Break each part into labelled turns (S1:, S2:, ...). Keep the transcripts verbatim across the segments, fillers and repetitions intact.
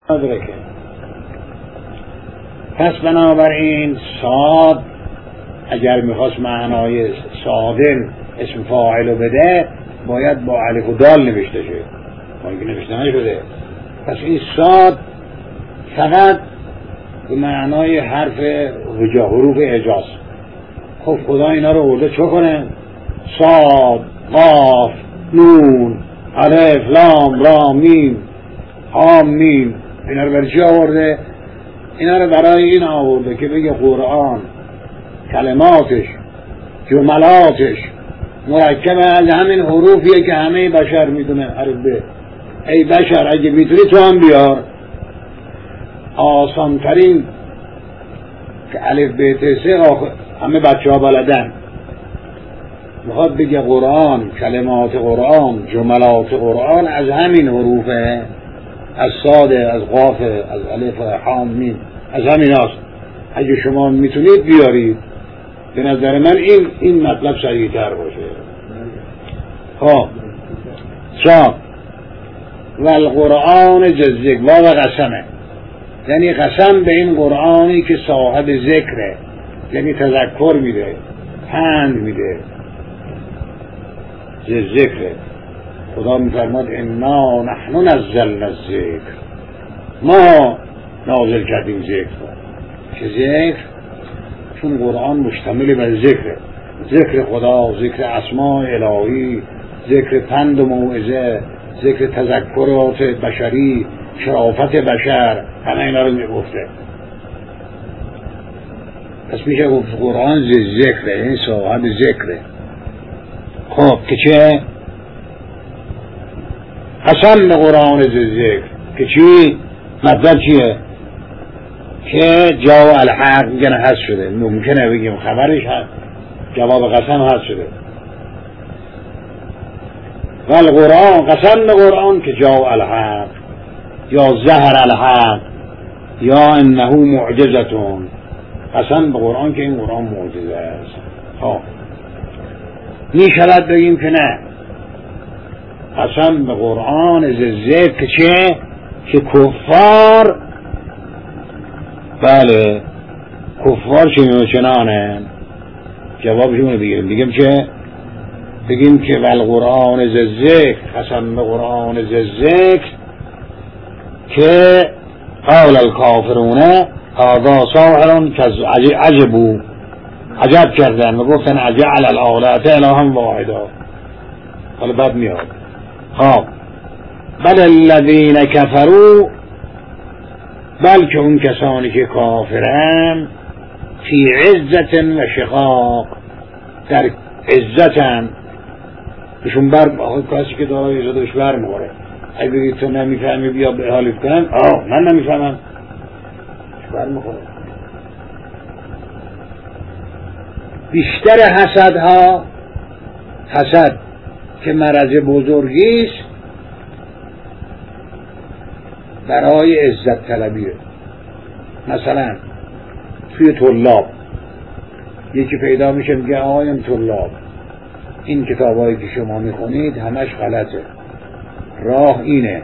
S1: مدرکه. پس بنابراین صاد اگر میخواست معنای صادر اسم فاعل رو بده باید با الف و دال نوشته شه، با اینکه نوشته نشده. پس این صاد فقط به معنای حرف وجا حروف اعجاز. خب خدا اینا رو ارده چه کنه؟ صاد، قاف، نون، الف، لام، را، میم، حام، میم، اینا رو برای چی آورده؟ اینا رو برای این آورده که بگه قرآن کلماتش جملاتش مرکب از همین حروفیه که همه بشر میدونه حرف به. ای بشر اگه میتونی تو هم بیار. آسان ترین که الف ب ت س همه بچه ها بلدن. میخواد بگه قرآن کلمات قرآن جملات قرآن از همین حروفه، از صاده، از قافه، از الف، حام، میم، از همین هاست. اگه شما میتونید بیارید. به نظر من این این مطلب صحیح تر باشه. خب صاد و القرآن جزک واو قسمه، یعنی قسم به این قرآنی که صاحب ذکره، یعنی تذکر میده، پند میده، ذکره. خدا میفرماد انا نحن نزلنا الذکر، ما نازل کردیم ذکر. چه ذکر؟ چون قرآن مشتمل بر ذکره، ذکر خدا، ذکر اسماء الهی، ذکر پند و موعظه، ذکر تذکرات بشری، شرافت بشر، همه اینا رو میگفته. پس میشه گفت قرآن ذکره، این صاحب ذکره. خب که چه؟ قسم به قرآن ذکر که چی؟ مطلب چیه؟ که جا الحق میگن هست شده. ممکنه بگیم خبرش هست، جواب قسم هست شده. و القرآن قسم به قرآن که جا الحق یا ظهر الحق یا انه معجزتون. قسم به قرآن که این قرآن معجزه است. خب میشود بگیم که نه، قسم به قرآن ذکر که چه؟ که کفار، بله کفار چنین و چنانه. جوابشون بگیریم بگیم چه؟ بگیم که والقرآن ذکر، قسم به قرآن ذکر که قال الکافرون هذا ساحر عجبو، عجب کردن و گفتن اجعل الآلهة الها واحدا. حالا بعد میاد خب بل الذین کفروا، بلکه اون کسانی که کافرن فی عزت و شقاق، در عزتن بهشون بر کسی که دارای عزتش بر میخوره. اگه بگید تو نمیفهمی بیا به حالت کنم، آه من نمیفهمم بر میخوره. بیشتر حسدها، حسد که مرض بزرگیست، برای عزت طلبیه. مثلا توی طلاب یکی پیدا میشه میگه آقایان طلاب، این کتابایی که شما میخونید همش غلطه، راه اینه.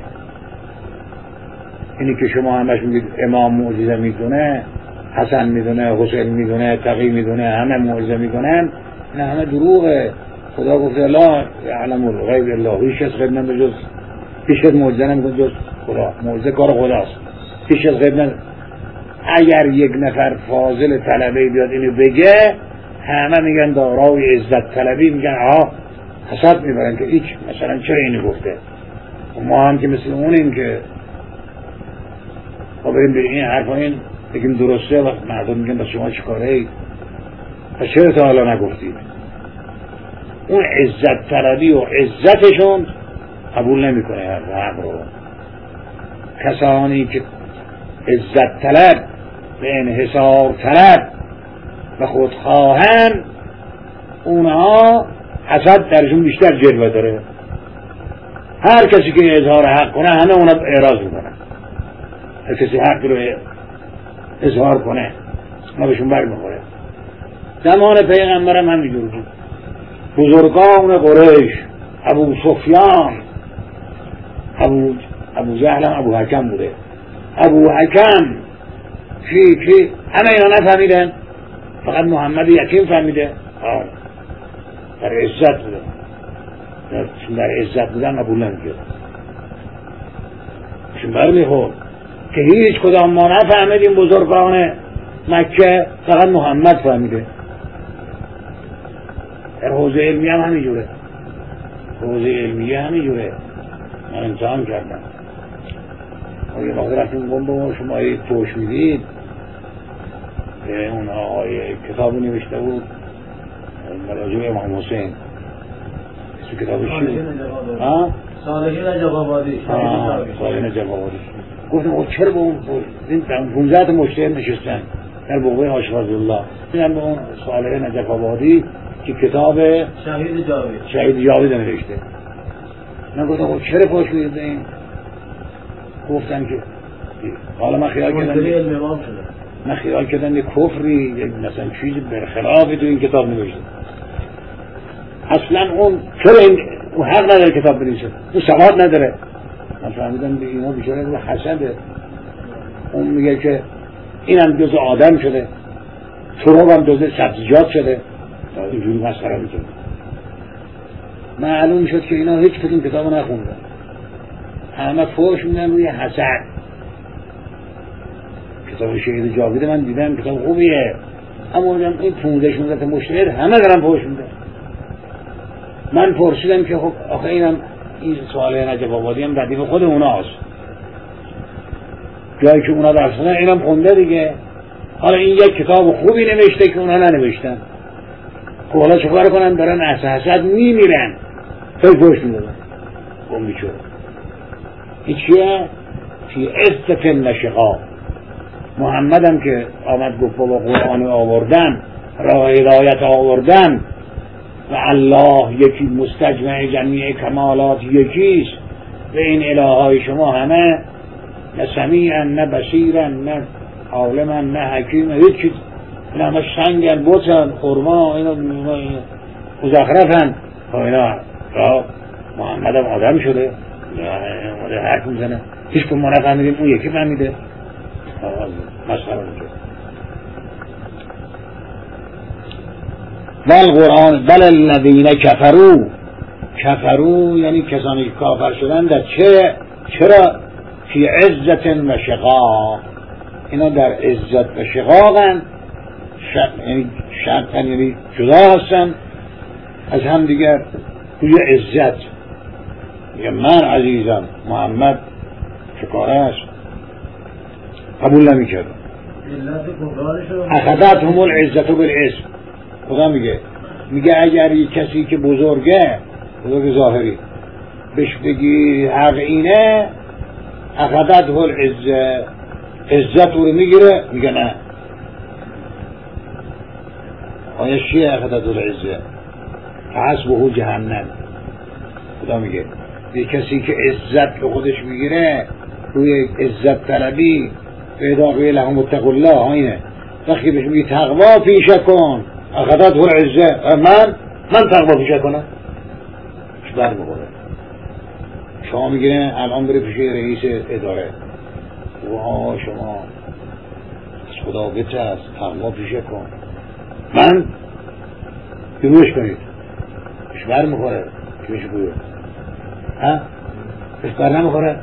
S1: اینی که شما همش میگید امام معجزه میدونه، حسن میدونه، حسین میدونه، تقی میدونه، همه معجزه میدونن، نه همه دروغه. خدا گفته لا یعلم الغیب الا هو، هیچ کس غیب ندونه جز، هیچ کس معجزه نمیکنه جز خدا. معجزه کار خداست، هیچ کس غیب ندونه. اگر یک نفر فاضل طلبه بیاد اینو بگه، همه میگن دارای عزت طلبی، میگن آها حسد میبرن که هیچ مثلا چرا اینو گفته. ما هم که مثل اونیم که خب بریم به این حرفا این بگیم درسته، وقت مردم میگن بس شما چیکاره اید، پس چرا تا حالا نگفتید؟ اون عزت طلبی و عزتشون قبول نمیکنه حرف رو. کسانی که عزت طلب و انحصار طلب و خودخواهن، اونها حسد درشون بیشتر جلوه داره. هر کسی که اظهار حق کنه همه اونا اعراض میکنن. هر کسی حق رو اظهار کنه اونا بهشون بر میخوره. زمان پیغمبرم همینجور بود. بزرگان قریش، ابو سفیان، ابو ابو جهل هم ابو حکم بوده، ابو حکم کی کی همه اینا نفهمیدن، فقط محمد یتیم فهمیده. آه در عزت بودن، چون در عزت بودن قبول نمی‌کرد، چون برمیخورد که هیچ کدام ما نفهمیدیم بزرگان مکه، فقط محمد فهمیده. در حوزه علمی هم همینجوره، حوزه علمیه همینجوره. من امتحان کردم، یه وقت رفتیم گم با شما ای توش میدید که اون آقای کتابی نوشته بود راجع امام حسین، اسم کتابش چی بود؟
S2: صالحین نجف آبادی.
S1: صالحین نجف آبادی. گفتم او چرا به اون پونزده تا مجتهد نشستن در بقوه آشفزالله، میگن به اون صالح نجف آبادی که کتاب
S2: شهید جاوید
S1: شهید جاوید نوشته. من گفتم او چرا پاش میدید این؟ گفتن که حالا من خیال کردم
S2: علم امام شده،
S1: من خیال کردم یه کفری مثلا چیزی برخلافی تو این کتاب نوشته. اصلا اون چرا این اون حق نداره کتاب بنویسه، اون سواد نداره. من فهمیدم به اینا بیچاره رو حسده. اون میگه که اینم جز آدم شده، تراب هم جز سبزیجات شده، اینجوری مسخره میکنه. معلوم شد که اینا هیچ کدوم کتابو نخوندن، همه فوش میدن روی حسد. کتاب شهید جاوید من دیدم کتاب خوبیه، اما این پونزده شونزده تا مجتهد همه دارن فوش میدن. من پرسیدم که خب آخه اینم این صالح نجف آبادی هم ردیف خود اوناست، جایی که اونا درستن اینم خونده دیگه. حالا این یک کتاب خوبی نوشته که اونا ننوشتن، خب حالا چکار کنن؟ دارن از حسد میمیرن، خیلی پشت میدادن. اون بیچور این چیه؟ فی عزت نشقا. محمد هم که آمد گفت با قرآن آوردن، راه هدایت آوردن و الله یکی، مستجمع جمیع کمالات یکیست و این الههای شما همه نه سمیعن نه بصیرن نه عالمن نه حکیم، هیچ چیز، این همه سنگن، بوتن، خرما، اینا مزخرفن. اینا را محمد هم آدم شده، ماده حرف میزنه، هیچ کن ما نفهمیدیم، اون یکی فهمیده. مسخره میشه. بل قرآن بل الذین کفروا، کفروا یعنی کسانی که کافر شدن در چه؟ چرا؟ فی عزت و شقاق، اینا در عزت و شقاقن، شق یعنی شقن یعنی جدا هستن از هم دیگر. توی عزت میگه من عزیزم، محمد شکاره است، قبول نمی کردم. اخذت هم العزت بالاسم. خدا میگه میگه اگر یک کسی که بزرگه، بزرگ ظاهری، بهش بگی حق اینه، اخذت هم العزت، عزت رو میگیره، میگه نه. آیا چیه اخذت العزت؟ حسبه جهنم. خدا میگه یک کسی که عزت به خودش میگیره، روی عزت طلبی، پیدا روی لهم اتقوا الله، اینه. وقتی بهش میگی تقوا پیشه کن، اخذت العزت، من من تقوا پیشه کنم، چه بر بخوره. شما میگیره الان بره پیشه رئیس اداره، و شما از خدا بترس، تقوا پیشه کن، من بیروش کنید، چه بر میخوره، چه میشه بوید ها؟ بهش بر نمیخوره.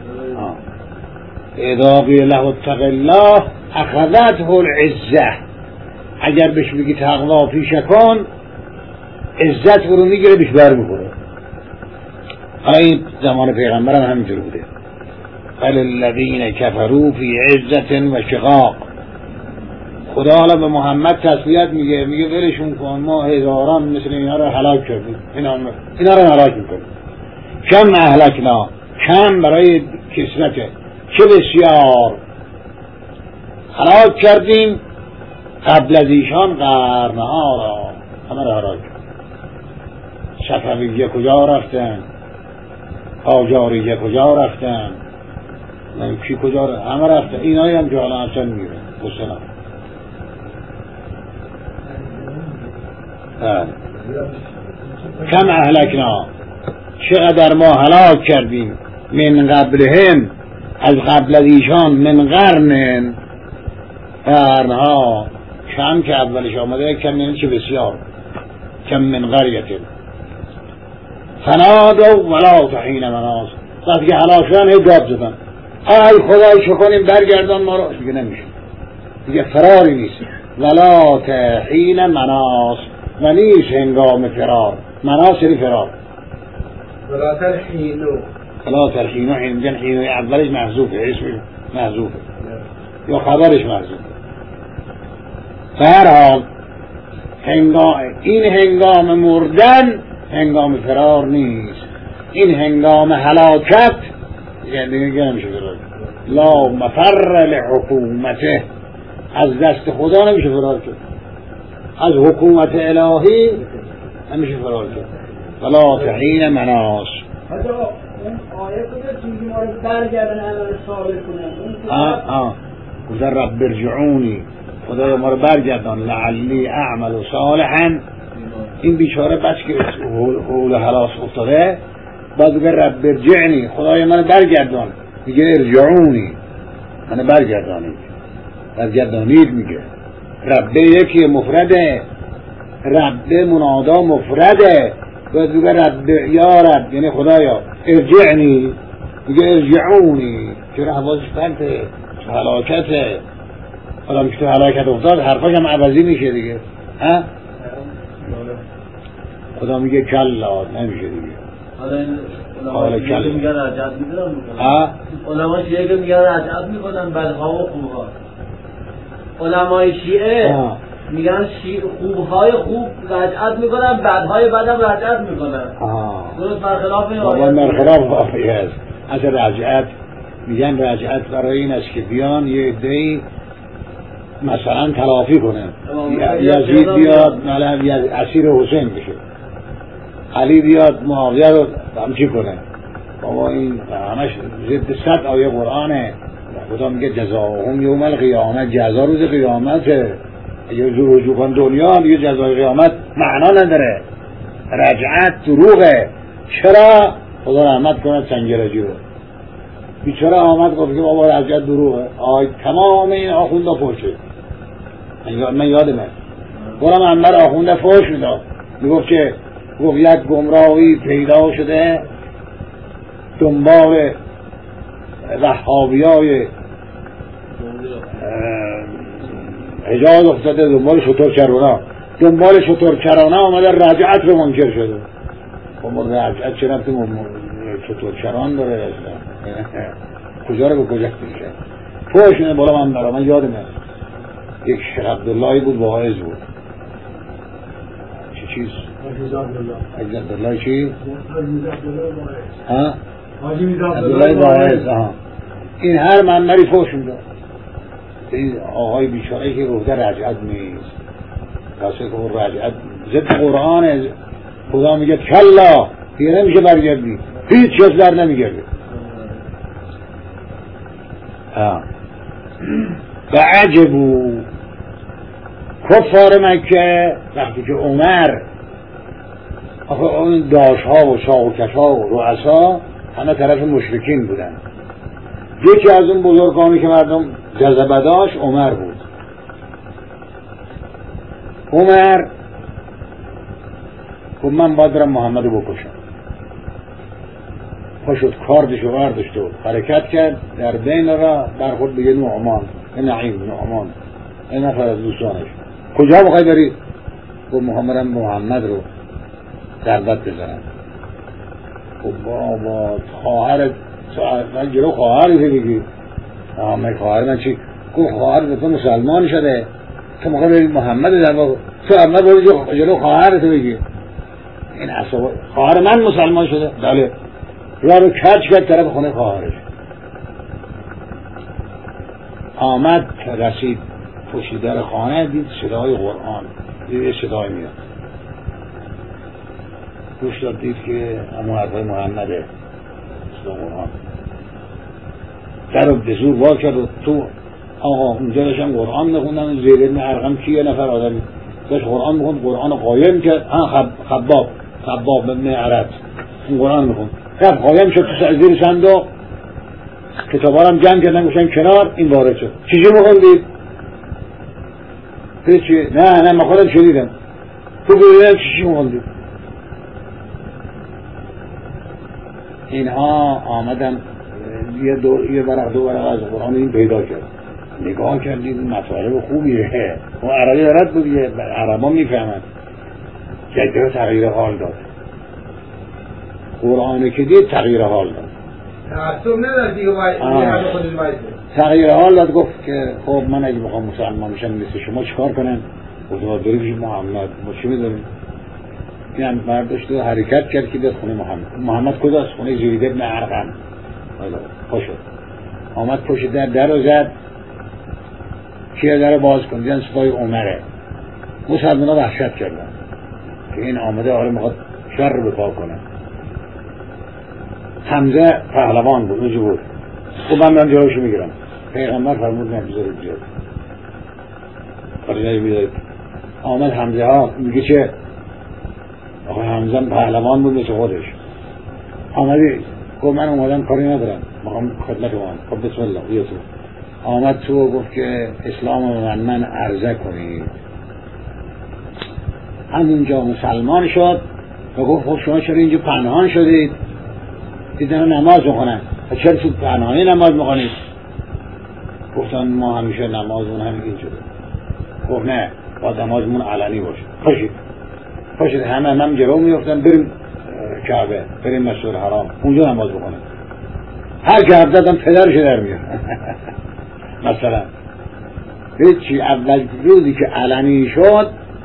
S1: اذا قیل له اتق الله اخذته العزه، اگر بهش بگی تقوا پیشه کن، عزت رو میگیره، بهش بر میخوره. حالا این زمان پیغمبر هم همینجور بوده. بل الذین کفروا فی عزت و شقاق. خدا حالا به محمد تسلیت میگه، میگه ولشون کن، ما هزاران مثل اینا رو هلاک کردیم، اینا اینا رو هلاک میکنیم. کم اهلکنا، کم برای کسرته، چه بسیار هلاک کردیم قبل از ایشان قرنها را، همه را هلاک. صفویه کجا رفتن، قاجاریه کجا رفتن، کی کجا رفتن، همه رفتن. اینایی هم که حالا اصلا میگه بسلام. کم اهلکنا، چقدر ما هلاک کردیم، من قبلهم، از قبل از ایشان من قرن، قرنها کم که اولش آمده، کم یعنی چه بسیار، کم من قریت فنادوا ولا تحین مناص، وقتی که هلاک شدن هی داد زدن ای خدای چه کنیم برگردان ما رو، دیگه نمیشه، دیگه فراری نیست. ولا تحین مناص و نیست هنگام فرار، مناص یعنی فرار.
S2: ولا ترحینو
S1: ولا ترحینو، اینجا حینوی اولش محذوفه، اسمش محذوفه یا خبرش محذوفه. به هر حال هنگام این هنگام مردن هنگام فرار نیست، این هنگام هلاکت یعنی دیگه نمیشه فرار. لا مفر لحکومته، از دست خدا نمیشه فرار کرد، از حکومت الهی نمیشه فرار کرد. ولا تحین مناص.
S3: حتی اون آیه بوده چیزی ما رو برگردن عمل صالح کنن.
S1: آه آه گذر رب ارجعونی، خدای ما رو برگردان لعلی اعمل صالحا. این بیچاره بس که حول حلاس افتاده باید بگه رب ارجعنی، خدای من رو برگردان، میگه ارجعونی من برگردانید، برگردانید میگه. ربه یکی مفرده، ربه منادا مفرده، باید بگه رب یا رب یعنی خدایا ارجعنی، میگه ارجعونی، چرا حواسش پرته، چه حلاکته. حالا میشه تو حلاکت افتاد حرفاش هم عوضی میشه دیگه. ها خدا میگه کلا، نمیشه دیگه.
S2: حالا این علماء میگن رجعت میکنن،
S1: ها
S2: علماء شیعه که میگن رجعت میکنن بدها و خوبها. علمای شیعه آه. میگن شیعه خوبهای خوب رجعت میکنن، بدهای بدم رجعت میکنن. درست برخلاف این آیه است.
S1: برخلاف آیه است. از رجعت میگن رجعت برای این است که بیان یه عده‌ای مثلا تلافی کنه، یزید بیاد مثلا اسیر حسین بشه، علی بیاد معاویه رو همچی کنه. بابا این همش ضد صد آیه قرآنه. خدا میگه جزاهم یوم القیامت، جزا روز قیامته. اگه رجوع کن دنیا میگه جزای قیامت معنا نداره. رجعت دروغه. چرا؟ خدا رحمت کنه سنگرجی رو، بیچاره آمد گفت که بابا رجعت دروغه. آی تمام این آخونده فوشه، من یادمه برام انبر آخونده فوش میداد، میگفت که گفت یک گمراهی پیدا شده دنبال وهابیای حجاز افتاده، دنبال شطور چرانه، دنبال شطور چرانه آمده رجعت رو منکر شده. بابا رجعت چه رفتی شطور چران داره اصلا، کجا رو به کجا میشه فوش میده بالا من برام. من یادمه یک شیخ عبداللهی بود واعظ بود، چی چیز؟ حاجی عبدالله چی؟ ها؟
S3: حاجی
S1: عبدالله واعظ. این هر منبری فوش میده این آقای بیچاره که گفته رجعت نیست، کسی که رجعت ضد قرآن. خدا میگه کلا، دیگه نمیشه برگردی، هیچ چیز در نمیگرده. و عجبو کفار مکه وقتی که عمر، آخه اون داشها و شاوکشها و رؤسا همه طرف مشرکین بودن. یکی از اون بزرگانی که مردم جذبه داشت عمر بود. عمر گفت من باید برم محمد رو بکشم. پاشد کاردشو برداشت و حرکت کرد، در بین را برخورد به یه نعمان، یه نعیم نعمان، یه نفر از دوستانش. کجا بخوای بری؟ گفت محمد محمد رو ضربت بزنم. خب بابا خواهر من جلو خواهر که بگی من خواهر من چی؟ گفت خواهر به تو مسلمان شده، تو مخواه بری محمد در واقع، تو اول بری جلو خواهر تو بگی این اصابه خواهر من مسلمان شده. بله. راه رو کج کرد طرف خونه خواهرش. آمد رسید پشت در خانه، دید صدای قرآن، دید صدای میاد، گوش داد دید که همون حرفای محمده، صدای قرآن. در رو به زور وا کرد و تو آقا اونجا داشتم قرآن میخوندم، زیر ابن ارقم که یه نفر آدمی داشت قرآن میخوند، قرآن قایم کرد. ها خب خباب خباب ابن عرد اون قرآن میخوند، رفت قایم شد تو زیر صندوق. کتابا هم جمع کردن گفتن کنار، این وارد شد. چیزی میخوندید؟ هیچی. نه نه من خودم شنیدم. تو ببینم چیزی میخوندید؟ اینها آمدن یه دور یه ورق دو ورق از قرآن این پیدا کرد، نگاه کردید مطالب خوبیه، اون عربی دارد بود، یه عربا میفهمند. جدیه تغییر حال داد، قرآن که دید تغییر حال داد،
S4: تعصب ندارد دیگه، باید خودش باید
S1: تغییر حال داد. گفت که خب من اگه بخوام مسلمان بشم مثل شما چیکار کنم؟ گفت باید بریم پیش محمد. ما چی می‌دونیم؟ این برداشت و حرکت کرد که دست خونه محمد. محمد کجاست؟ خونه زید ابن ارقم. پاشد آمد پشت در در رو زد، کیه در باز کن؟ دیدن سپاه عمره. مسلمان‌ها وحشت کردن که این آمده آره میخواد شر رو بپا کنه. حمزه پهلوان بود، اونجا بود. خب من من جلوشو میگیرم. پیغمبر فرمود نمیذارید بیاد، خالی نمیذارید. آمد حمزه ها میگه چه؟ آخه حمزه پهلوان بود مثل خودش. آمدی گفت من اومدم کاری ندارم، میخوام خدمت اومد. خب بسم الله بیا تو. آمد تو و گفت که اسلام من من عرضه کنید. همونجا مسلمان شد و گفت خب شما چرا اینجا پنهان شدید؟ دیدن نماز میخونن، چرا تو پنهانی نماز میخونید؟ گفتن ما همیشه نمازمون همین شده. گفت نه، با نمازمون علنی باشه. پاشید پاشید همه هم جلو میفتن، بریم کعبه، بریم مسجد الحرام، اونجا نماز بخونیم. هر که حرف زدن پدرش در میاد. مثلا هیچی. اول روزی که علنی شد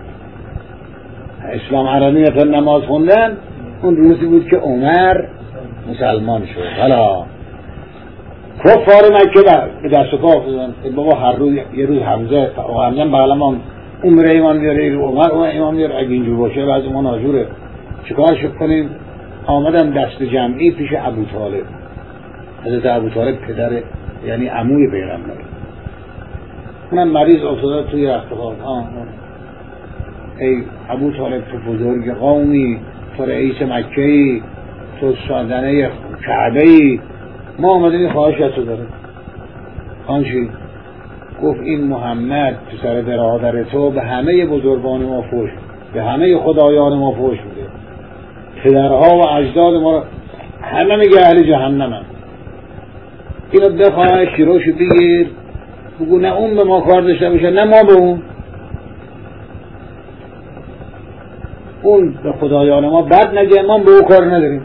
S1: اسلام علنیت نماز خوندن، اون روزی بود که عمر مسلمان شد. حالا کفار مکه به دست و پا افتادن. بابا هر روز یه روز حمزه و حمزه بغلمان عمر ایمان بیاره، عمر و ایمان بیاره. اگه اینجور باشه بعضی ما ناجوره، چیکارش کنیم؟ آمدم دست جمعی پیش ابو طالب. حضرت ابو طالب پدر یعنی عموی پیغمبر. اونم مریض افتاده توی رختخواب. ای ابو طالب تو بزرگ قومی، تو رئیس مکه‌ای، تو سادنه کعبه‌ای، ما آمدیم این خواهشت رو داریم. آنچی گفت این محمد پسر برادر تو به همه بزرگان ما فوش، به همه خدایان ما فوش میده، پدرها و اجداد ما رو همه میگه اهل جهنم هم. اینو بخواه شیروشو بگیر بگو نه اون به ما کار داشته باشه نه ما به اون. اون به خدایان ما بد نگه، ما به اون کار نداریم.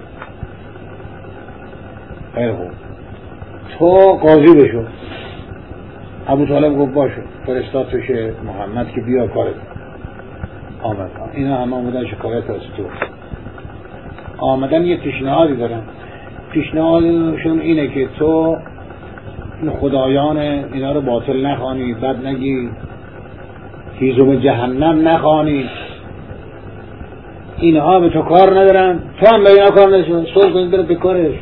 S1: خیلی خوب، تو قاضی بشو. ابو طالب گفت باشه، فرستاد توش محمد که بیا کارت. آمد. اینا همه آمدن شکایت از تو. آمدن یه پیشنهادی دارن. پیشنهادشون اینه که تو این خدایان اینا رو باطل نخوانی، بد نگی، هیزم جهنم نخوانی. اینها به تو کار ندارن، تو هم به اینا کار ندارن. صلح کنید بره به کارش.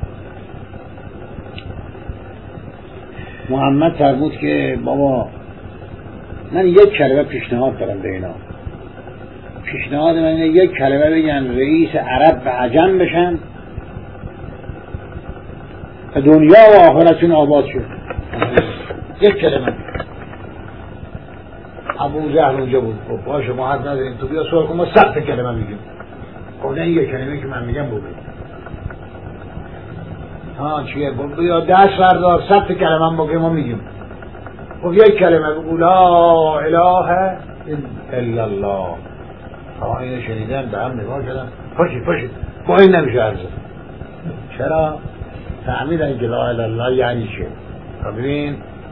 S1: محمد فرمود که بابا من یک کلمه پیشنهاد دارم به اینا. پیشنهاد من اینه یک کلمه بگن رئیس عرب و عجم بشن و دنیا و آخرتشون آباد شد. یک کلمه. ابو جهل اونجا بود. خب باشه ما حد نداریم، تو بیا سوال کن، ما صد کلمه میگیم. خب نه این یک کلمه که من میگم بگیم. ها چیه؟ بیا دست بردار، صد کلمه هم بگیم ما میگیم. خب یک کلمه بگو لا اله الا الله. ها اینو شنیدن به هم نگاه کردن. پاشید پاشید با این نمیشه عرضه. چرا؟ فهمیدن که لا اله الا الله یعنی چه؟ ببین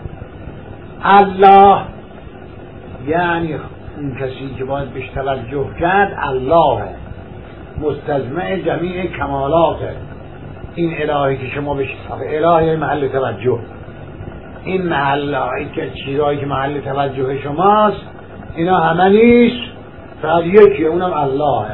S1: الله یعنی اون کسی که باید بهش توجه کرد الله مستجمع جمیع کمالاته. این الهی که شما بهش الهی محل توجه، این محلهایی که چیزهایی که محل توجه شماست اینا همه نیست، فقط یکیه، اونم اللهه.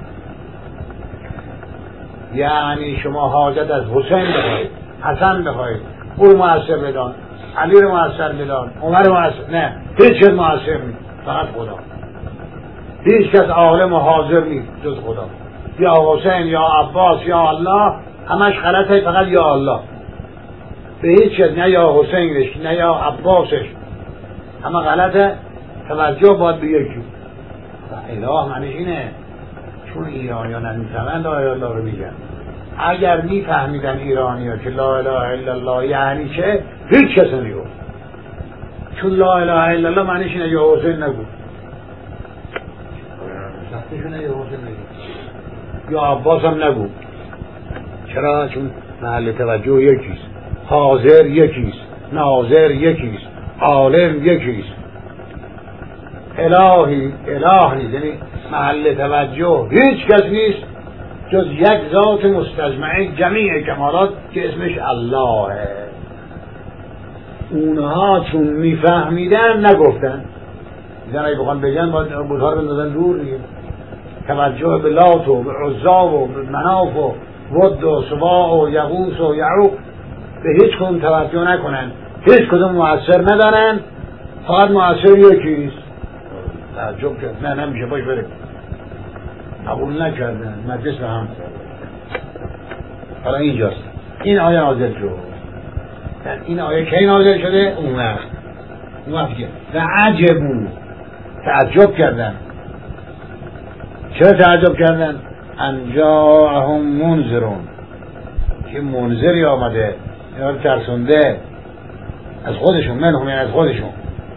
S1: یعنی شما حاجت از حسین بخواید، حسن بخواید، او رو مؤثر بدان، علی رو مؤثر بدان، عمر رو مؤثر، نه هیچ کس مؤثر نیست، فقط خدا. هیچ کس عالم و حاضر نیست جز خدا. یا حسین یا عباس یا الله همش غلطه، فقط یا الله. به هیچ کس، نه یا حسینش نه یا عباسش، همه غلطه. توجه باید به یکی. اله معنیش اینه، چون ایرانیان نمیفهمن لا اله الا الله رو میگن. اگر میفهمیدن ایرانی‌ها که لا اله الا الله یعنی چه، هیچ کس نمیگفت. چون لا اله الا الله معنیش اینه یا حسین نگو، سختشونه یا حسین نگو، یا عباس هم نگو. چرا؟ چون محل توجه یکیست، حاضر یکیست، ناظر یکیست، عالم یکیست. الهی اله نیست، یعنی محل توجه هیچ کس نیست جز یک ذات مستجمع جمیع کمالات که اسمش اللهه. اونها چون میفهمیدن نگفتن، دیدن اگه بخوان بگن باید بودها رو بندازن دور دیگه. توجه به لات و به عزا و به مناف و ود و سواع و یغوث و یعوق به هیچ کدوم توجه نکنن، هیچ کدوم مؤثر ندارن، فقط مؤثر یکیست. تعجب کرد، نه نمیشه، باش بریم. قبول نکردن، مجلس به هم. حالا اینجاست این آیه نازل شد. این آیه کی نازل شده؟ اون وقت اون وقت که و عجبون، تعجب کردن. چرا تعجب کردن؟ انجاهم منذرون، که منذری آمده، اینا رو ترسونده از خودشون، منهم یعنی از خودشون.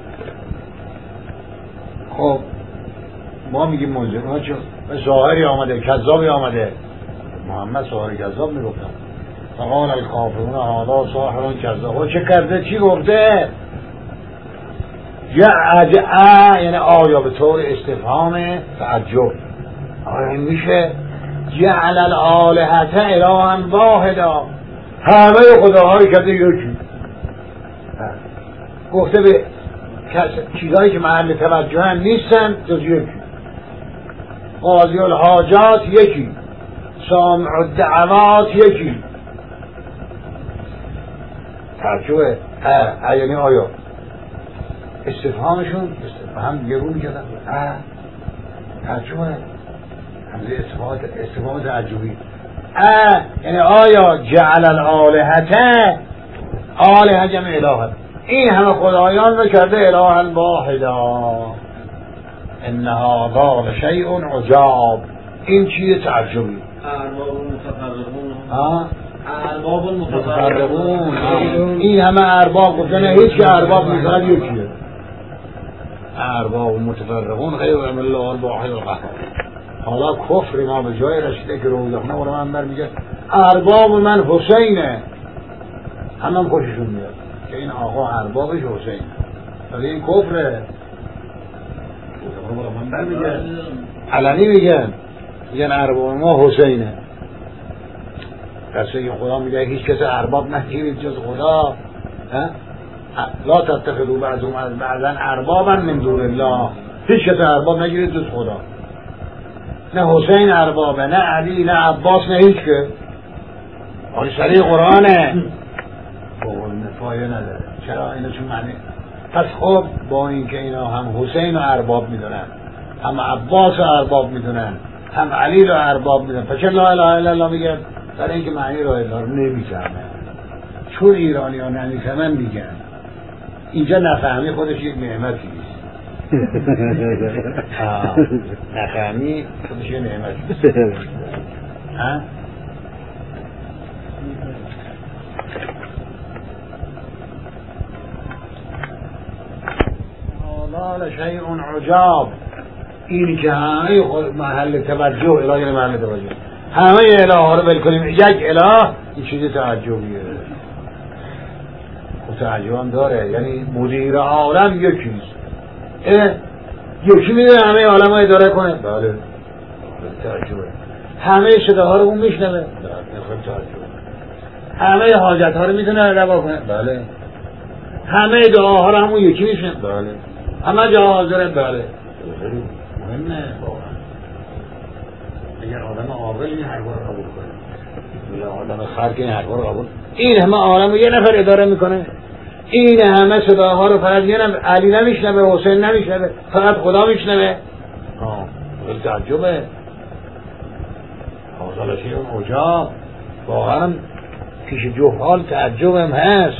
S1: خب ما میگیم منذر، ها چون ظاهری آمده، کذابی آمده. محمد ظاهر کذاب میگفتن. فقال الکافرون هذا ساحر کذاب. چه کرده؟ چی گفته؟ جعجع یعنی آیا به طور استفهام تعجب. آیا میشه جعل الالهه الها واحدا، همه خداهای کرده یکی. گفته به چیزهایی که محل توجه هم نیستن جز یکی. قاضی الحاجات یکی، سامع الدعوات یکی. تعجبه. اه یعنی آیا استفهامشون استفهام دیگه رو میکردن. اه تعجبه، همزه استفهام استفهام تعجبی. اه یعنی آیا جعل الالهه، آلهه جمع اله، این همه خدایان رو کرده الها واحدا. ان هذا لشیء عجاب، این چیه تعجبی.
S2: ارباب متفرقون،
S1: ها
S2: ارباب متفرقون،
S1: این همه ارباب گفتن هیچ که ارباب میکنن یکیه. ارباب متفرقون غیر من الله الواحد القهار. حالا کفر ما به جای رسیده که روزخونه برای من بر میگه ارباب من حسینه، همه هم خوششون میاد که این آقا اربابش حسین، ولی این کفره. من بر میگه علنی میگن میگن ارباب ما حسینه. کسی که خدا میگه هیچ کس ارباب نگیرید جز خدا. لا تتخذوا بعضهم بعضا اربابا من دون الله، هیچ کس ارباب نگیرید جز خدا. نه حسین اربابه، نه علی، نه عباس، نه هیچ که. آقای سریع قرآنه بقول نفایه نداره. چرا؟ اینا چون معنی. پس خب با اینکه اینا هم حسین رو ارباب میدونن، هم عباس رو ارباب میدونن، هم علی رو ارباب میدونن، پس چه لا اله الا الله میگن؟ برای اینکه معنی لا اله رو نمیفهمن. چون ایرانی ها نمیفهمن میگن. اینجا نفهمی خودش یک نعمتی است. نفهمی خودش یک نعمتی است. ها؟ حالا شیء عجاب، اینی که همه محل توجه الهی محل توجه، همه اله ها رو بل کنیم یک اله، این چیز تعجبیه. و تعجب هم داره، یعنی مدیر عالم یکیست. یکی میده همه عالم ها اداره کنه. بله تعجبه. همه صداها رو اون میشنوه. بله تعجبه. همه حاجت ها رو میتونه روا کنه. بله. همه دعاها رو همون یکی میشنه. بله. همه جا حاضره. بله. مهمه واقعا. اگر آدم عاقل این حرفا رو قبول کنه، یا آدم خرک این حرفا رو قبول، این همه عالم رو یه نفر اداره میکنه، این همه صداها رو فقط یه نفر، علی نمیشنوه، حسین نمیشنوه، فقط خدا میشنوه. آه خیلی تعجبه. حاصل شیء عجاب، واقعا پیش جهال تعجبم هست.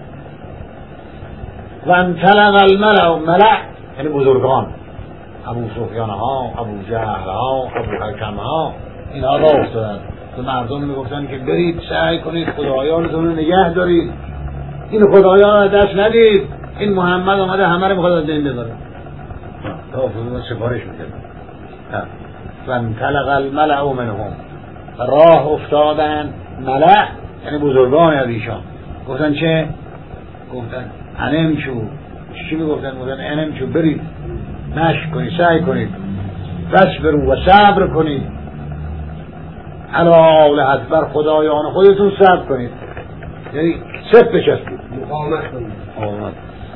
S1: و انطلق الملأ و ملأ یعنی بزرگان، ابو سفیان ها، ابو جهل ها، ابو حکم ها، اینا راه افتادن به مردم میگفتن که برید سعی کنید خدایانتون رو نگه دارید، این خدایان رو دست ندید، این محمد آمده همه رو میخواد از بین ببره. تا سفارش میکنه و انطلق الملأ منهم، راه افتادن ملأ یعنی بزرگان از ایشان. گفتن چه؟ گفتن انمشو. چی میگفتن؟ گفتن انمشو، برید مشق کنید، سعی کنید، فصبروا و صبر کنید، علی آلهت بر خدایان خودتون صبر کنید، یعنی صف بچسبید،
S4: مقاومت کنید.
S1: مقاومت.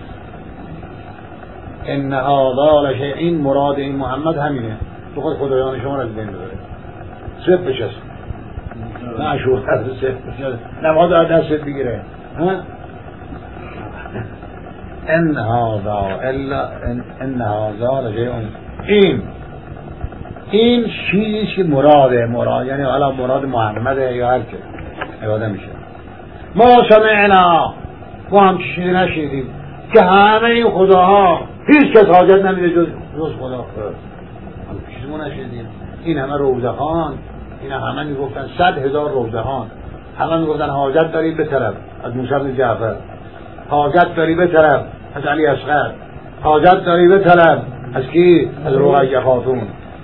S1: ان هذا لشیء، این مراد این محمد همینه، تو خود خدایان شما را از بین ببره، صف بچسبید، نه شورت از صف بچسبید، نماز از دست بگیره. ها ان هذا الا ان هذا لشیء، این این چیزی که مراده، مراد یعنی حالا مراد محمده یا هر که عباده میشه. ما سمعنا، ما هم چیزی نشیدیم که همه این خداها هیچ کس حاجت نمیده جز جز خدا. هم چیزی ما نشیدیم. این همه روزخان، این همه میگفتن صد هزار روزخان، همه میگفتن حاجت داری به طرف از موسی بن جعفر، حاجت داری به طرف از علی اصغر، حاجت داری به طرف از کی؟ از رقیه خاتون.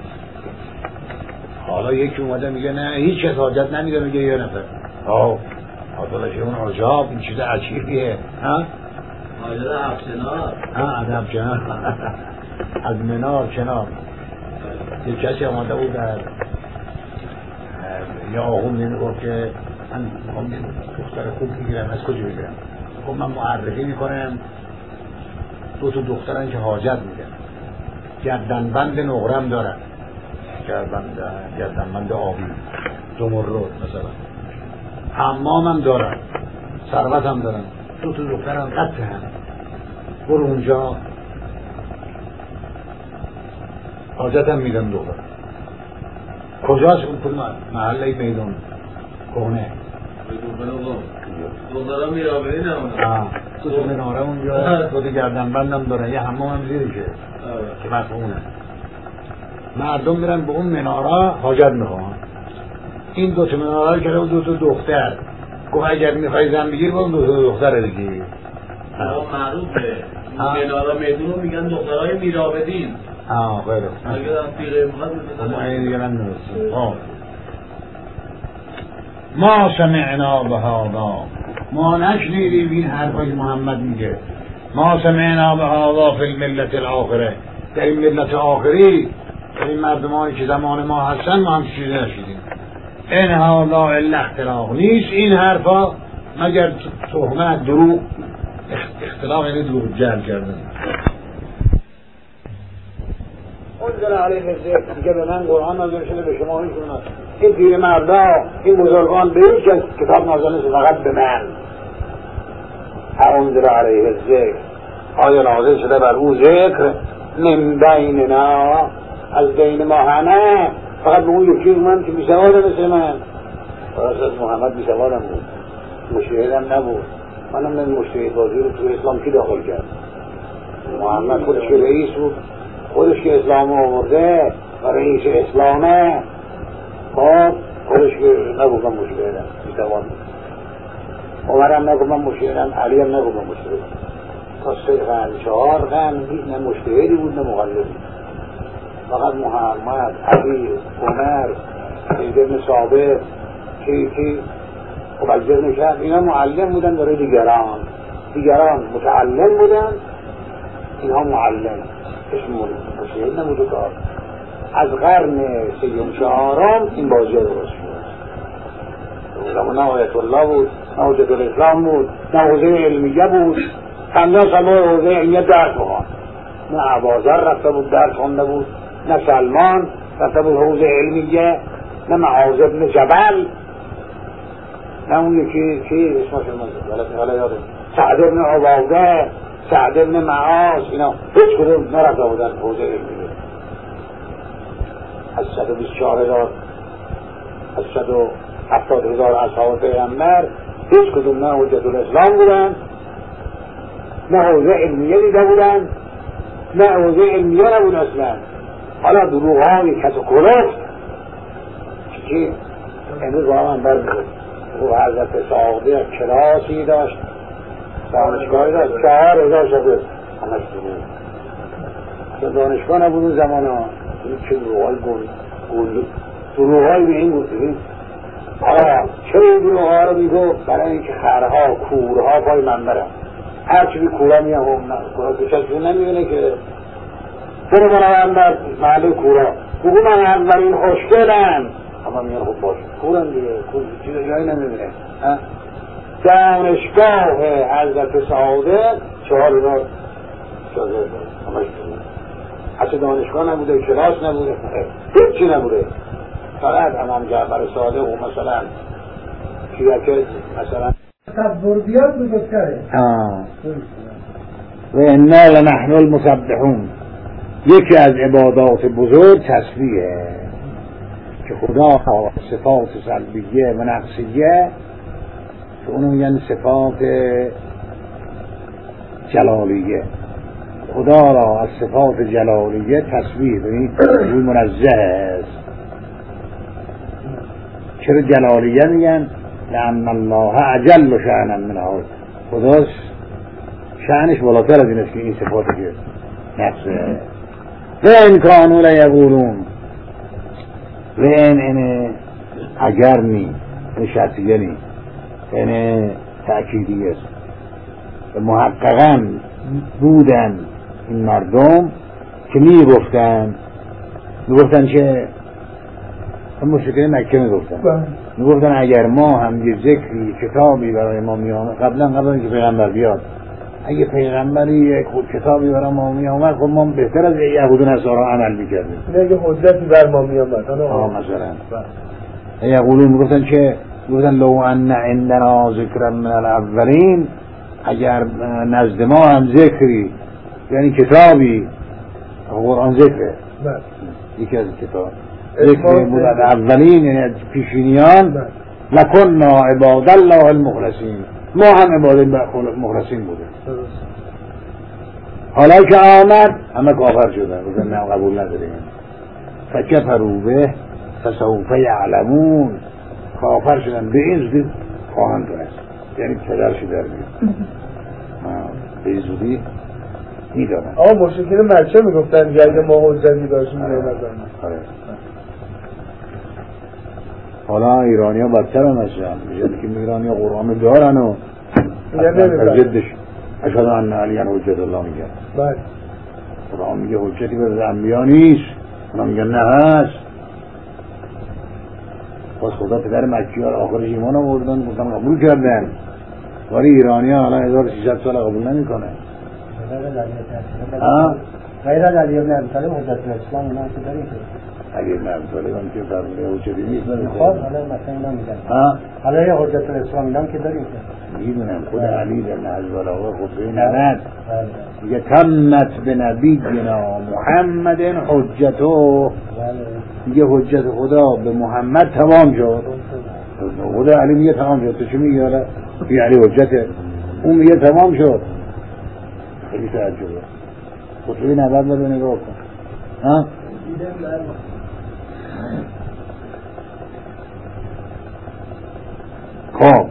S1: حالا یکی اومده میگه نه هیچ کس حاجت نمیده، میگه یه نفر. آه حالا که اون عجاب، این چیز عجیبیه. ها
S2: حاجت هفت کنار،
S1: ها ادب کنار از منار کنار. یک کسی اومده بود در یا آقوم میگفت که من میخوام دختر خوب بگیرم، از کجا بگیرم؟ خب من معرفی میکنم دو تا دخترن که حاجت میدن، گردنبند نقرم دارن، گردنبند گردنبند آبی زمرد مثلا، حمام هم دارن، ثروت هم دارن، دو تا دختر هم قطع هم، برو اونجا حاجت هم میدن دختر. کجاست اون؟ کل محله میدون کهنه
S2: دخترها میرابری نمونه،
S1: تو تو مناره اونجا دو تا گردنبند هم دارن، یه حمام هم زیرشه که مفهومه. مردم میرن به اون مناره حاجت میخوان. این دو تا مناره کرده و دو تا دختر، گفت اگر میخوای زن بگیر با اون دو تا دختر بگیر.
S2: معروفه مناره میدون رو میگن دخترهای میرابدین.
S1: آه خیلی
S2: اگر هم پیغه میخواد
S1: ما این دیگه من نرسیم. ما سمعنا بهذا، ما نشنیدیم این حرفای محمد میگه. ما سمعنا بهذا فی الملت الاخره، در این ملت آخری، در این مردمانی که زمان ما هستن ما هم چیزی نشیدیم. این هذا الا اختلاق، نیست این حرفا مگر تهمت، دروغ. اختلاق یعنی دروغ جعل کردن. انزل علیه الذکر، میگه به من قرآن نازل شده به شما هیچ کنید. این پیر مردا، این بزرگان به هیچ کس کتاب نازل نیست، فقط به من. انزل علیه الذکر، آیا نازل شده بر او ذکر؟ من بیننا، از بین ما همه، فقط به اون یکی من که بیسواده مثل من. فراسد محمد بیسوادم بود، مجتهدم نبود. منم من مجتهد بازی رو تو اسلام کی داخل کرد؟ محمد خودش که رئیس بود، خودش که اسلام آورده و رئیس اسلامه، خب خودش که نگو من مجتهدم، بیسواد بود. عمرم نگو من مجتهدم، علی هم نگو من مجتهدم. تا سه قرن، چهار قرن نه مجتهدی بود نه مقلدی. فقط محمد، علی، عمر، زید بن ثابت، کی کی عبید بن کعب، اینا معلم بودن برای دیگران. دیگران متعلم بودن، اینها معلم. اسم مجتهد نبود کار. از قرن سیوم چهارم این بازی درست شد. نه آیت الله بود، نه حجت الاسلام بود، نه حوزه علمیه بود. پنجاه سال حوزه علمیه درس بخوان. نه ابوذر رفته بود درس خونده بود، نه سلمان رفته بود حوزه علمیه، نه معاذ بن جبل، نه اون یکی چی اسمش من حالا یادم، سعد بن عباده، سعد بن معاذ، اینا هیچ کدوم نرفته بودن حوزه علمیه. از صد و بیست و چهار هزار از صد و هفتاد هزار اصحاب پیغمبر هیچ کدوم نه حجت الاسلام بودن، نه حوزه علمیه دیده بودن، نه حوزه علمیه نبود اصلا. حالا دروغ های کس و کلفت چی امروز با هم بر میخود او حضرت صادق کلاسی داشت، دانشگاهی داشت، چهار هزار شاگرد همش دروغ. دانشگاه نبود اون زمان ها، این چه دروغ های گل دروغ های به این بود. حالا چه این دروغ ها رو میگفت؟ برای اینکه خرها کورها پای منبرم، هرچی بی کورا میگم کورا کچشون نمیبینه که برو من منبر محله کورا بگو من اولین خوشگلم، اما میگن خب باشه کورم دیگه، کور چیز جایی نمیبینه. دانشگاه حضرت صادق چهار هزار شاگرد همش دروغ. حتی دانشگاه نبوده، کلاس نبوده، هیچی نبوده، فقط امام جعفر صادق و مثلا کیاکه مثلا
S3: تبردیات بزرگتره.
S1: آه و انا لنحن المسبحون. یکی از عبادات بزرگ تسبیحه که خدا صفات سلبیه و نقصیه که اونو میگن صفات جلالیه. خدا را از صفات جلالیه تسبیح ببین روی منزه است. چرا جلالیه میگن؟ لأن الله اجل شأنا من هذا. خداش شأنش بالاتر از این است که این صفاتی که نفسه. و این کانو لیقولون، و این این اگر نی این شرطیه نی این تأکیدی است. و محققا بودن این مردم که می گفتن می گفتن چه هم مشکل مکه می گفتن می گفتن اگر ما هم یه ذکری کتابی برای ما می آمد قبلا قبل اینکه پیغمبر بیاد، اگه پیغمبری خود کتابی برای ما می آمد خب ما بهتر از یهود و نصارا عمل می کردیم.
S5: این اگه حجتی بر ما می آمد
S1: آه مثلا یقولون می گفتن که می گفتن لو ان عندنا ذکرا من الاولین، اگر نزد ما هم ذکری یعنی کتابی قرآن ذکره یکی از کتاب ذکر بود از اولین یعنی پیشینیان لکننا عباد الله المخلصین، ما هم عباد مخلصین بودیم. حالا که آمد همه کافر شدن بودن نه قبول نداریم. فکفروا به فسوف یعلمون، کافر شدن به این زودی خواهند دونست، یعنی پدرش در بیاد به این زودی میدونن.
S5: آقا مشکل مکه میگفتن که اگه ما حجتی داشتیم میدونن.
S1: حالا ایرانی ها بدتر هم هستن، میگن که ایرانی ها قرآن دارن و از جدش اشهد ان علی حجت الله میگن.
S5: بله
S1: قرآن میگه حجتی به انبیا نیست، اونا میگن نه هست. باز خدا پدر مکی ها آخرش ایمان آوردن گفتن قبول کردن، ولی ایرانی ها حالا هزار و سیصد سال قبول نمیکنه.
S3: غیر از علی ابن ابی طالب حجت الاسلام اونا که داریم که
S1: علی ابن ابی طالب هم که فرموده حجتی نیست
S3: خب حالا مثلا اینا میگن حالا یه حجت الاسلام اینا که داریم که
S1: میدونم خود علی ابن ابی طالب خطبه نبد میگه تمت به نبینا محمد حجته، میگه حجت خدا به محمد تمام شد. خود علی میگه تمام شد، تو چی میگی؟ حالا بی علی حجته، اون میگه تمام شد. خیلی تعجبه. خطبه نبد رو نگاه کن. ها خب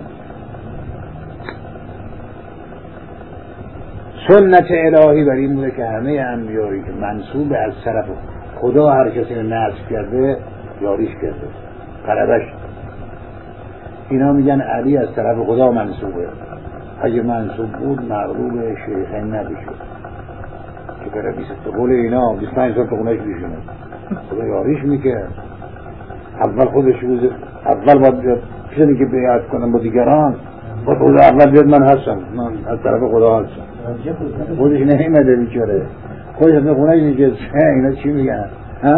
S1: سنت الهی بر این بوده که همه انبیایی که منصوب از طرف خدا هر کسی رو نصب کرده یاریش کرده غلبش. اینا میگن علی از طرف خدا منصوبه، اگه منصوب بود مغلوب شیخین نبیشه که برای بیست قول اینا بیست و پنج سال تو خونهش بیشونه خدا یاریش میکرد. اول خودش بود، اول باید بیاد پیشنی که بیعت کنم با دیگران، باید خود اول بیاد من هستم، من از طرف خدا هستم. خودش نمیمده بیچاره، خودش به خونهش میگه اینا چی میگن؟ ها؟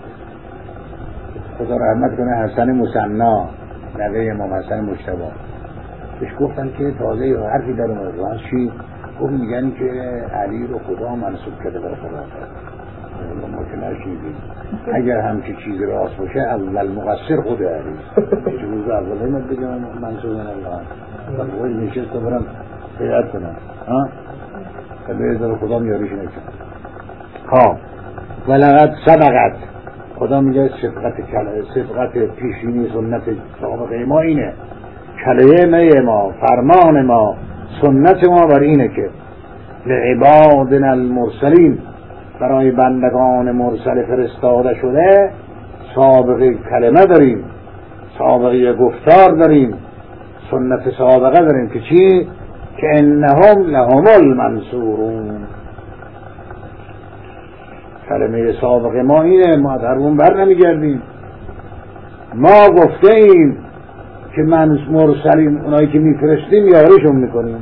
S1: خدا رحمت کنه حسن مصنا نوه امام حسن مجتبی بهش گفتن که تازه حرفی در اومد واسه چی؟ گفت میگن که علی رو خدا منصوب کرده برای خدا. ما که نشیدیم اگر همچی چیزی راست باشه اول مقصر خود علی چه روز اول همت بگم منصوب الله ولی نشست تا برم بیعت کنم ها به ازار خدا میاریش نکن خب ولقد صدقت خدا میگه صدقت کله صدقت پیشینی سنت سابقه ما اینه کلمه ما فرمان ما سنت ما بر اینه که لعبادنا المرسلین برای بندگان مرسل فرستاده شده سابقه کلمه داریم سابقه گفتار داریم سنت سابقه داریم که چی؟ که انهم لهم المنصورون کلمه سابقه ما اینه ما در اون بر نمیگردیم ما گفته ایم که من مرسلین اونایی که میفرستیم یاریشون میکنیم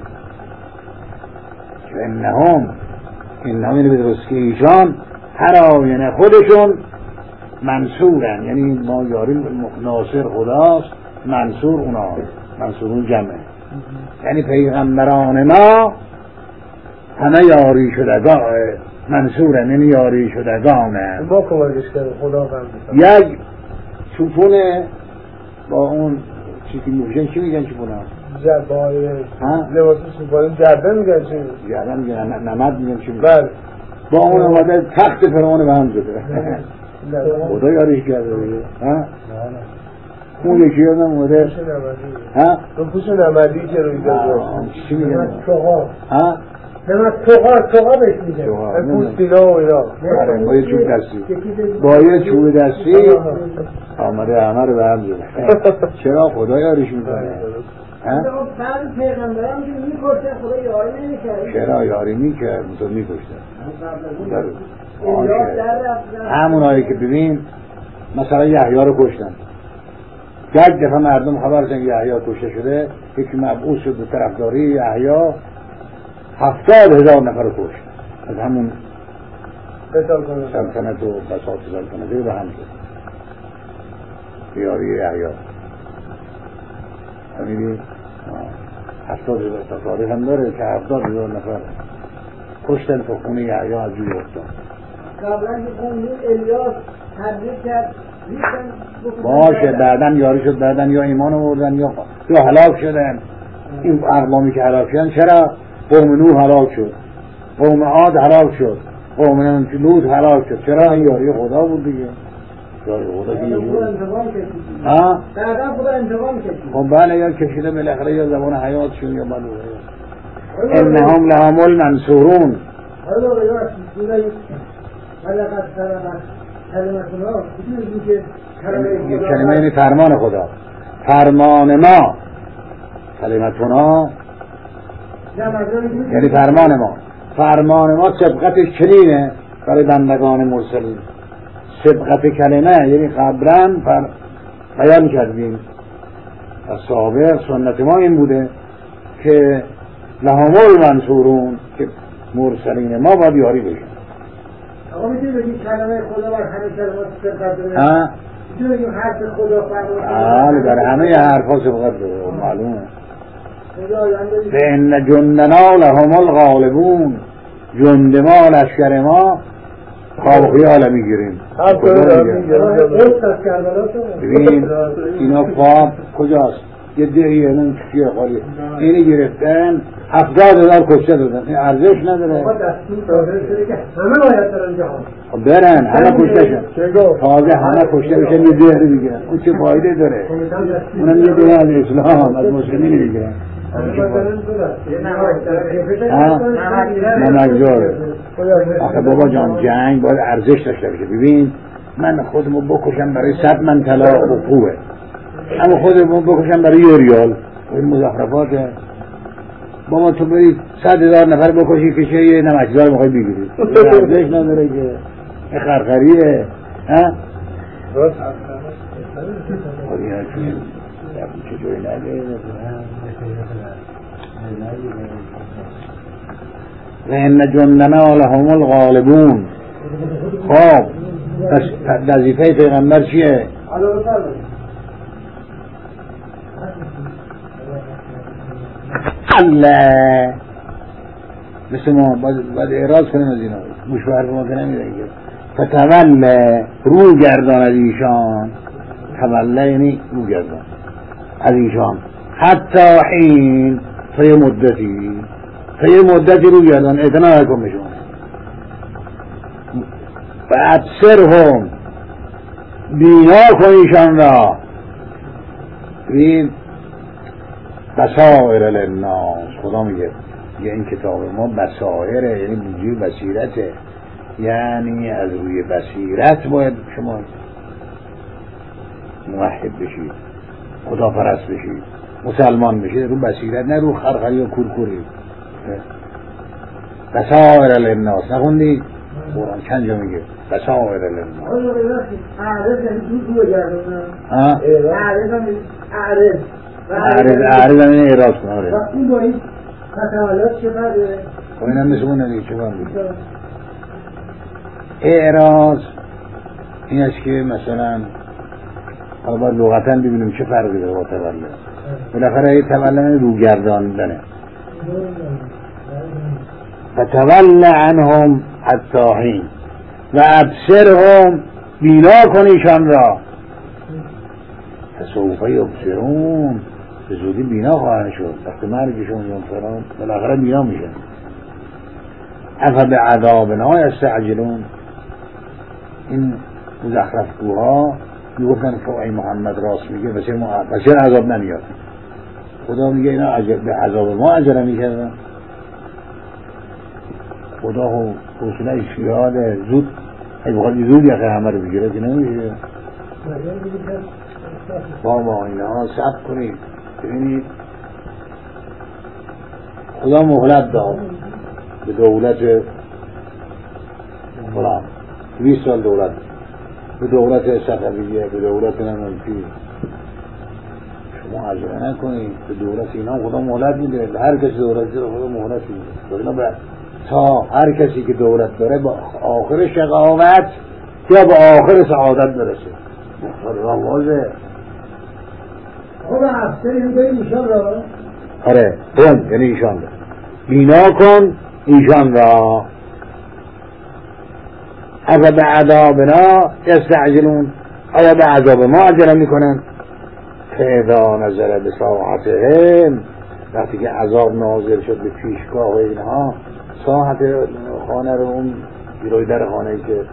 S1: که انهم انهم اینه بدرست که ایشان هر آینه خودشون منصورن یعنی ما یاریم ناصر خداست منصور اونا منصورون جمعه یعنی پیغمبران ما همه یاری شدگان منصورن یعنی یاری شدگانه
S5: ما کمکش کرده خدا هم
S1: یک چوپونه با اون چی که میگن چی میگن چوپونه
S5: جبایه لباسی سوپایی جرده میگن چی
S1: جرده میگن نمد میگن چی میگن
S5: بله
S1: با اون اومده تخت فرعون به هم زده خدا یاریش کرده دیگه ها اون یکی یادم اومده ها
S5: اون پوش نمدی که روی داده
S1: چی میگن
S3: توقا
S1: ها
S3: نمد توقا توقا بهش میگن
S5: پوست اینا و اینا
S1: با یه چوب دستی با یه چوب دستی آمده همه رو به هم زده چرا خدا یاریش میکنه
S3: بعد پیغمبران که میکشتن خدا یاری نمیکرد
S1: چرا یاری میکرد تو میکشتن همونایی که ببین مثلا یحیی رو کشتن یک دفعه مردم خبر شدن یحیی کشته شده یکی مبعوث شد به طرفداری یحیی هفتاد هزار نفر رو کشت از همون سلطنت و بساط سلطنتی به هم شد یاری یحیی همیدی هفتاد هزار تا تاریخ هم داره که هفتاد هزار نفر کشتن تو خونه یحیی از جوی افتاد
S3: قبلا که خونی الیاس تبدیل کرد
S1: باشه بعدن یاری شد بعدن یا ایمان آوردن یا یا هلاک شدن این اقوامی که هلاک شدن چرا قوم نوح هلاک شد قوم عاد هلاک شد قوم لوط هلاک شد چرا این یاری خدا بود دیگه یاری خدا که یه ها
S3: بعدا خدا انتقام کشید
S1: خب بله یا کشیده بالاخره یا زمان حیاتشون یا بلوه انهم لهم المنصورون
S3: حالا بگوش سوره ولقد صدقت کلمتنا میگه که
S1: کلمه یعنی فرمان خدا فرمان ما کلمتنا یعنی فرمان ما فرمان ما سبقتش چنینه برای بندگان مرسلین سبقت کلمه یعنی قبلا فر... بیان کردیم از سابق سنت ما این بوده که لهم المنصورون که مرسلین ما باید یاری بشن
S3: آقا میتونی بگید کلمه خدا بر همه کلمات سبقت داره
S1: ها؟
S3: میتونی بگید حرف خدا فرمان
S1: آه در همه حرف ها سبقت داره معلومه فإن جندنا لهم الغالبون جند ما لشکر ما خواب خیال میگیریم ببین اینا خواب کجاست یه دهیه نم چیه خالی اینی گرفتن هفتاد هزار کشته دادن این ارزش نداره
S3: همه باید برن جهان
S1: برن همه کشته شد تازه همه کشته بشن یه دهری بگیرن اون چه فایده داره اونم یه دهه از اسلام از مسلمین بگیرن نمکزار آخه بابا جان جنگ باید ارزش داشته باشه ببین من خودمو بکشم برای صد من طلا و خوبه اما خودمو بکشم برای یه ریال این مزخرفاته بابا تو بری صد هزار نفر بکشی که چه یه نمکزار میخوای بگیری ارزش نداره که خرخریه ها خودی ها چه جوی نده وَإِنَّ جُنْدَنَا لَهُمُ الْغَالِبُونَ خب وظیفه پیغمبر چیه؟ الله مثل ما باید اعراض کنیم از اینا گوش و حرف ما که نمیدن فتوله رو گردان از ایشان توله یعنی رو گردان از ایشان حتی حین، تا یه مدتی تا یه مدتی رو گردان اعتنا نکن بشون و ابصرهم، بینا کنیشان را. ببین بصائر للناس، خدا میگه یه این کتاب ما بصائره، یعنی بوجی بصیرته، یعنی از روی بصیرت باید شما موحد بشید، خدا پرست بشید، مسلمان بشید، رو بصیرت، نه رو خرخری و کورکوری. بصائر للناس نخوندی؟ قرآن چند جا میگه بصائر للناس.
S3: اعرض یعنی دو دو گردونه. اعرض هم اعرض
S1: اعرض اعرض هم این اعراض کن. آره
S3: وقتی با این تطالات چقدره؟
S1: خب این هم مثل اون نمیگه چه باید میگه اعراض این است که مثلا حالا باید لغتا ببینیم چه فرقی داره با تولد. بالاخره یه تولد رو گرداندنه. فتول عنهم حتی حین و ابصرهم، بینا کنیشان را. فسوف یبصرون، به زودی بینا خواهند شد وقتی مرگشون یبصرون بالاخره بینا میشن. افبعذابنا یستعجلون، این مزخرفگوها میگفتن که ای محمد راست میگه بس این عذاب نمیاد. خدا میگه اینا عجب به عذاب ما عجله میکردن. خدا خب حوصله شیاده زود ای بخواد زود یقه همه رو بگیره که نمیشه. بابا اینها صبر کنید ببینید خدا مهلت داد به دولت فلان بیست سال دولت، به دولت صفویه، به دولت نمانتی. شما عجله نکنید به دولت اینا خدا مهلت میده. به هر کسی دولت داره خدا مهلت میده تا هر کسی که دولت داره با آخر شقاوت یا با آخر سعادت برسه. روازه
S3: خب افسر این باید ایشان را.
S1: آره کن یعنی ایشان را بینا کن ایشان را. اگه به عذابنا یستعجلون، آیا به عذاب ما عجله میکنن؟ فاذا نزل بساحتهم، وقتی که عذاب نازل شد به پیشگاه و اینها. ساحت خانه رو اون گیروی در خانه ای که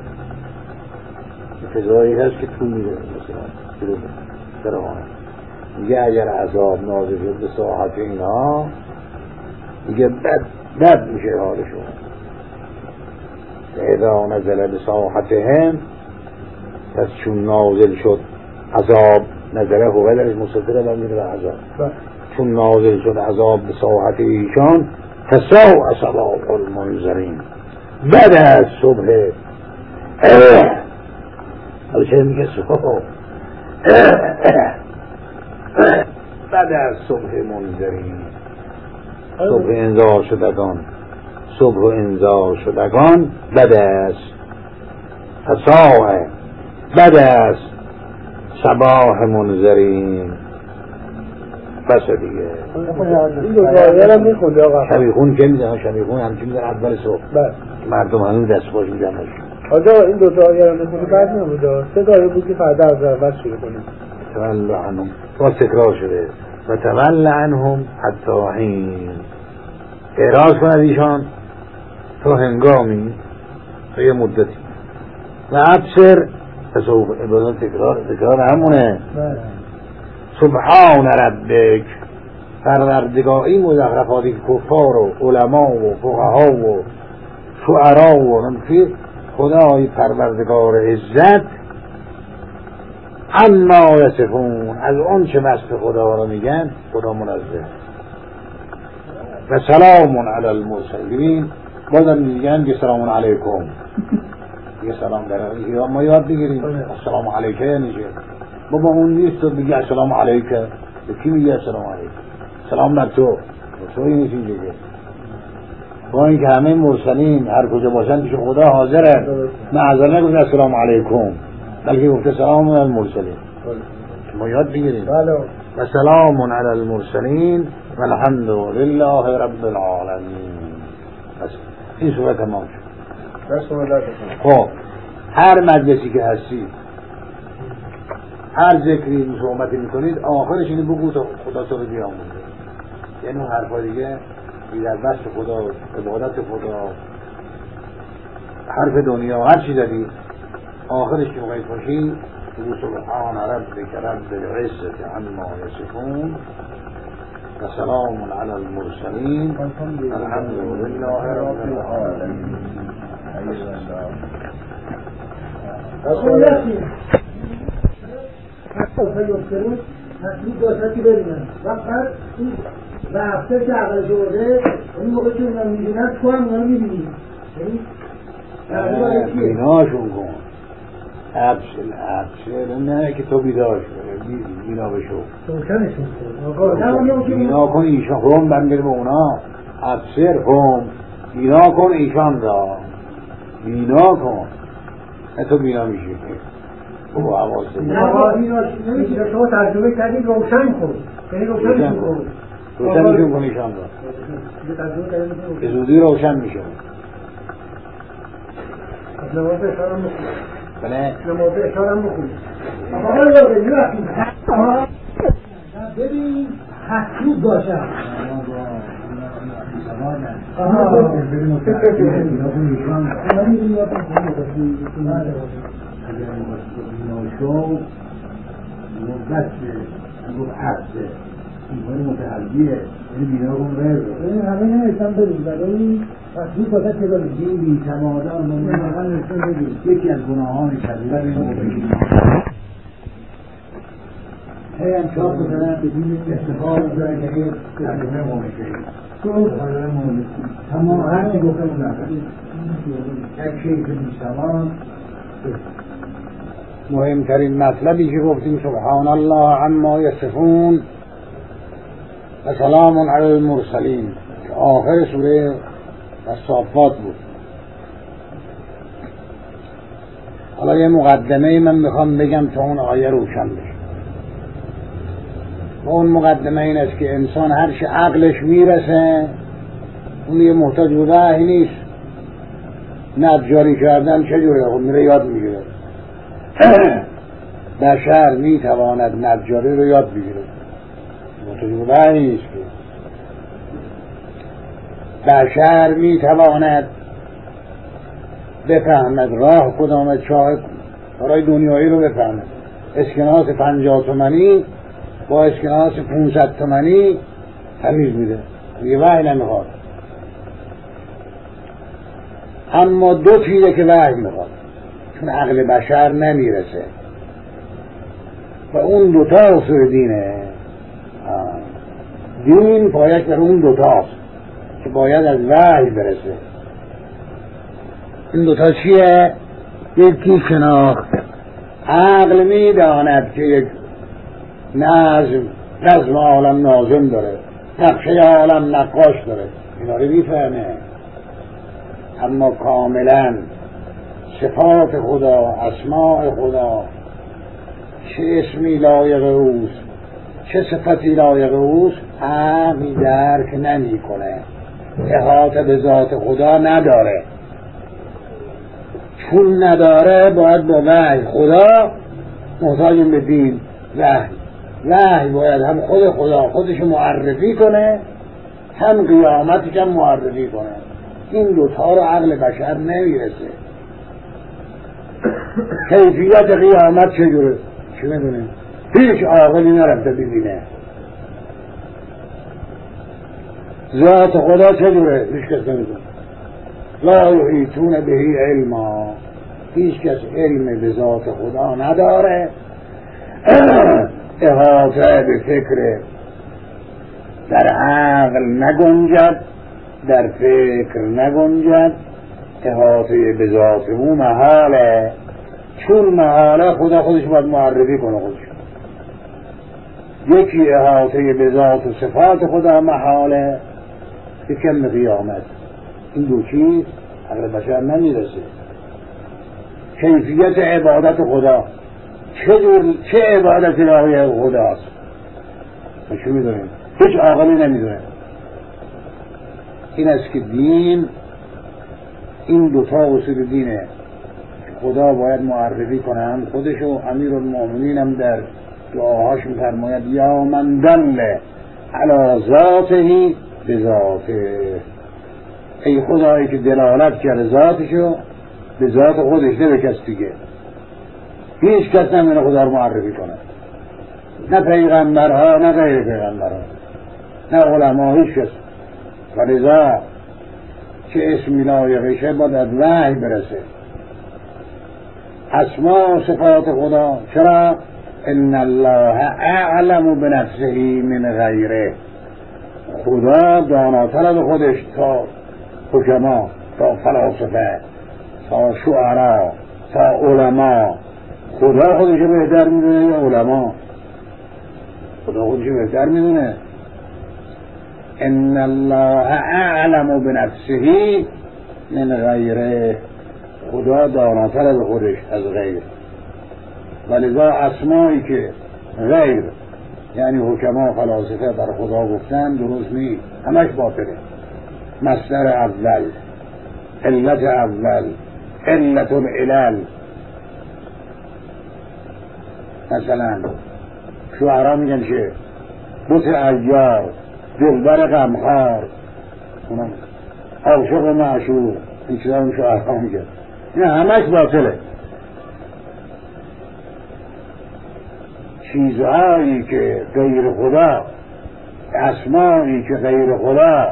S1: فضایی هست که تو میده مثلا گیروی در خانه، میگه اگر عذاب نازل شد به ساحت اینها میگه بد بد میشه حالشون. اذا نزل بساحتهم، پس چون نازل شد عذاب، نزله هو درش مستطره و میره به عذاب، چون نازل شد عذاب به ساحت ایشان فساء صباح المنذرین، بعد از صبح حالا چه میگه صبح بعد از صبح منذرین، صبح انذار شدگان، صبح انذار شدگان بعد از فساء، بعد از صباح منذرین. بس دیگه
S5: این دو آیه هم میخونده آقا.
S1: شبیخون که میدن شبیخون همچین میدن اول صبح مردم هنون دست باش میدن.
S5: آجا این دو آیه هم میخونده بعد نموده سه آیه بود که فردا از اول شروع کنیم.
S1: تول عنهم باز تکرار شده و تول عنهم حتی حین، اعراض کند ایشان تا هنگامی، تا یه مدتی. و ابصر تصوف عبادت تکرار تکرار همونه. سبحان ربک، پروردگاری مزخرفاتی که کفار و علما و فقها و شعرا و نمکی خدای پروردگار عزت اما یصفون، از اون چه وصف خدا رو میگن خدا منزه. و سلام علی المرسلین، بازم میگن که سلام علیکم، یه سلام برای ما یاد بگیریم. السلام علیکم یعنی چه؟ بابا اون نیست تو بگی السلام علیکم، به کی میگی السلام علیکم؟ سلام بر تو، توی نیست این دیگه. با اینکه همه مرسلین هر کجا باشن پیش خدا حاضره، معذر نگفت السلام علیکم، بلکه گفته سلام علی المرسلین. ما یاد بگیریم. و سلام علی المرسلین و الحمد لله رب العالمین. بس این صورت تمام شد. خب هر مجلسی که هستی هر ذکری صحبتی میکنید آخرش اینو بگو تا خدا تو رو بیامونه. یعنی اون حرفا دیگه در دست خدا، عبادت خدا، حرف دنیا، هر چی دادید آخرش که مقید باشی بگو سبحان ربک رب العزة عما یصفون و سلام علی المرسلین الحمد لله رب العالمین.
S3: تصمیب داشتی ببینن و بعد این رفته که عقل شده این موقع که اونا میبینن تو هم اونا میبینی
S1: بیناشون کن ابشل ابشل نه که تو بیدار شده بینا بشو بینا کن ایشان هم بنده به اونا ابشر هم بینا کن ایشان را بینا کن نه تو بینا میشی او عواسته
S3: نه شما ترجمه کردید روشن کن یعنی روشن کن
S1: روشن میشون کن ایشان را به زودی روشن میشون
S3: نماز اشارم بخون
S1: بله
S3: نماز اشارم بخون آقا رو بگیر ببین حسوب باشم آها بریم
S1: شو مدت رو حسه این متحلیه این بینا کن غیر
S3: این همه نمیستم بریم بریم حسوب باشد که بریم
S1: این بیتمادان ممنون نشون بدیم یکی از گناهان کبیره این مبین هی هم چاپ بکنن بدین استفاده بزنن که این ترجمه مونشه تمام هر چی گفتم نفر یک شیء که بیشتمان مهمترین مطلبی که گفتیم سبحان الله عما یصفون و سلام علی المرسلین که آخر سوره الصافات بود. حالا یه مقدمه من میخوام بگم تا اون آیه روشن بشه. و اون مقدمه این است که انسان هر چه عقلش میرسه اون یه محتاج به وحی نیست. نجاری کردن چجوره؟ خب میره یاد میگیره. بشر میتواند نجاری رو یاد بگیره، محتاج به وحی نیست. بشر میتواند بفهمد راه کدامه، چاه برای دنیایی رو بفهمد. اسکناس پنجاه تومنی با اسکناس پونصد تومنی تمیز میده، دیگه وحی نمیخواد. اما دو چیزه که وحی میخواد چون عقل بشر نمیرسه و اون دوتا اصول دینه. دین پایش بر اون دوتاست که باید از وحی برسه. این دوتا چیه؟ یکی شناخت. عقل میداند که یک نظم نظم عالم ناظم داره، نقشه عالم نقاش داره، اینا رو میفهمه. اما کاملا صفات خدا، اسماء خدا، چه اسمی لایق اوست، چه صفتی لایق اوست، عقل درک نمی کنه، احاطه به ذات خدا نداره. چون نداره باید با وحی، خدا محتاج به دین، وحی وحی باید هم خود خدا خودش معرفی کنه، هم قیامتش هم معرفی کنه. این دوتا رو عقل بشر نمیرسه. کیفیت قیامت چجوره؟ چی میدونه؟ هیچ عاقلی نرفته ببینه. ذات خدا چجوره؟ هیچ کس نمیدونه. لا یحیطون بهی علما، هیچ کس علم به ذات خدا نداره. احاطه به فکر در عقل نگنجد، در فکر نگنجد. احاطه به ذات او محاله، چون محاله خدا خودش باید معرفی کنه خودش. یکی احاطه به ذات و صفات خدا محاله، یکم قیامت. این دو چیز عقل بشر نمیرسه. کیفیت عبادت خدا، چه دور چه عبادت الهی خداست ما چه میدونیم؟ هیچ عاقلی نمیدونه. این است که دین، این دوتا اصول دینه. خدا باید معرفی کنم خودشو. امیرالمومنین هم در دعاهاش می‌فرماید یا من دل علی ذاته بذاته، ای خدایی که دلالت کرده ذاتشو به ذات خودش، نه به کس دیگه. هیچ کس نمی‌تونه خدا رو معرفی کنه، نه پیغمبرها نه غیر پیغمبرها نه علما، هیچ کس. ولذا که اسمی لایقشه باید از وحی برسه. اسما و صفات خدا، چرا؟ ان الله اعلم بنفسه من غیره، خدا داناتر از خودش تا حکما، تا فلاسفه، تا شعرا، تا علما. خدا خودش بهتر میدونه یا علما؟ خدا خودش بهتر میدونه. ان الله اعلم بنفسه من غیره، خدا داناتر از خودش از غیر. ولذا اسمایی که غیر یعنی حکما فلاسفه بر خدا گفتن درست نیست، همش باطله. مصدر اول، علت اول، علت العلل. مثلا شعرا میگن که بت عیار، دلبر غمخوار، اونم عاشق و معشوق، این چیزا هم شعرا میگن. این همش باطله. چیزهایی که غیر خدا، اسمایی که غیر خدا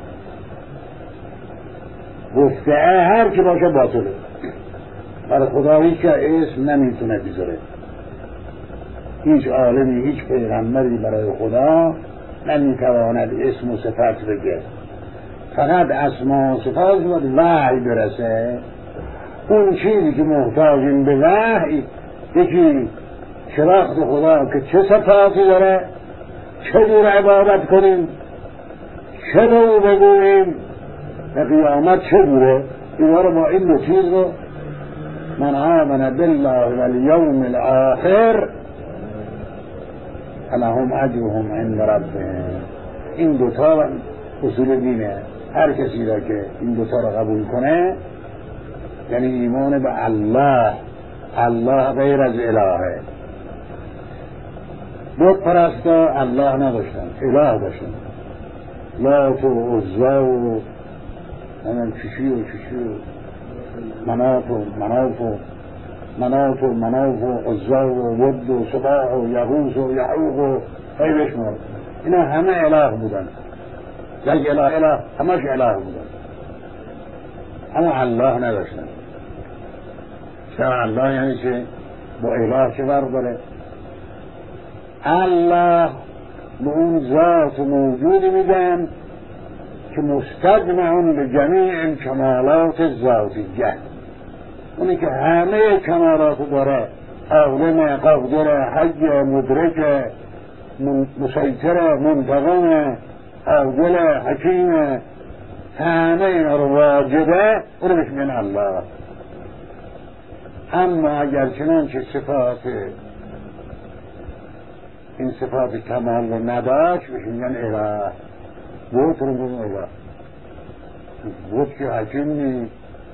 S1: گفته هر که باشه باطله. برای خدا هیچ اسم نمیتونه بذاره، هیچ عالمی، هیچ پیغمبری برای خدا نمیتواند اسم و صفت بگه. فقط اسما و صفات باید وحی برسه. اون چیزی که محتاجیم به وحی، یکی شناخت خدا که چه صفاتی داره، چه جور عبادت کنیم، چه به او بگوییم، به قیامت چه جوره. اینا رو با این دو چیز رو، من آمن بالله والیوم الاخر فلهم اجرهم عند ربهم. این دوتا اصول دینه. هر کسی را که این دوتا را قبول کنه یعنی ایمان به الله، الله غیر از الهه. بت پرستا الله نداشتن، اله داشتن. لات و عزا و نمیم چشی و چشی و مناف و مناف و مناف و مناف و عزا و ود و صباح و یغوث و یعوق و خیبش مورد. اینا همه اله بودن. یک اله اله همش اله بودن، اما الله نداشتن. چرا الله یعنی چه؟ با اله چه فرق داره؟ الله به اون ذات موجودی میگن که مستجمعون به جمیع کمالات ذاتیه، اونی که همه کمالات داره، عالم، قادر، حی، مدرک، مسیطر، منتقم، عادل، حکیم، همه اینا رو واجبه، اونو بهش میگن الله. اما اگر چنانچه صفات این صفات کمال رو نداشت بهش میگن اله. بوت رو میگن اله. بوت که حکیم نی،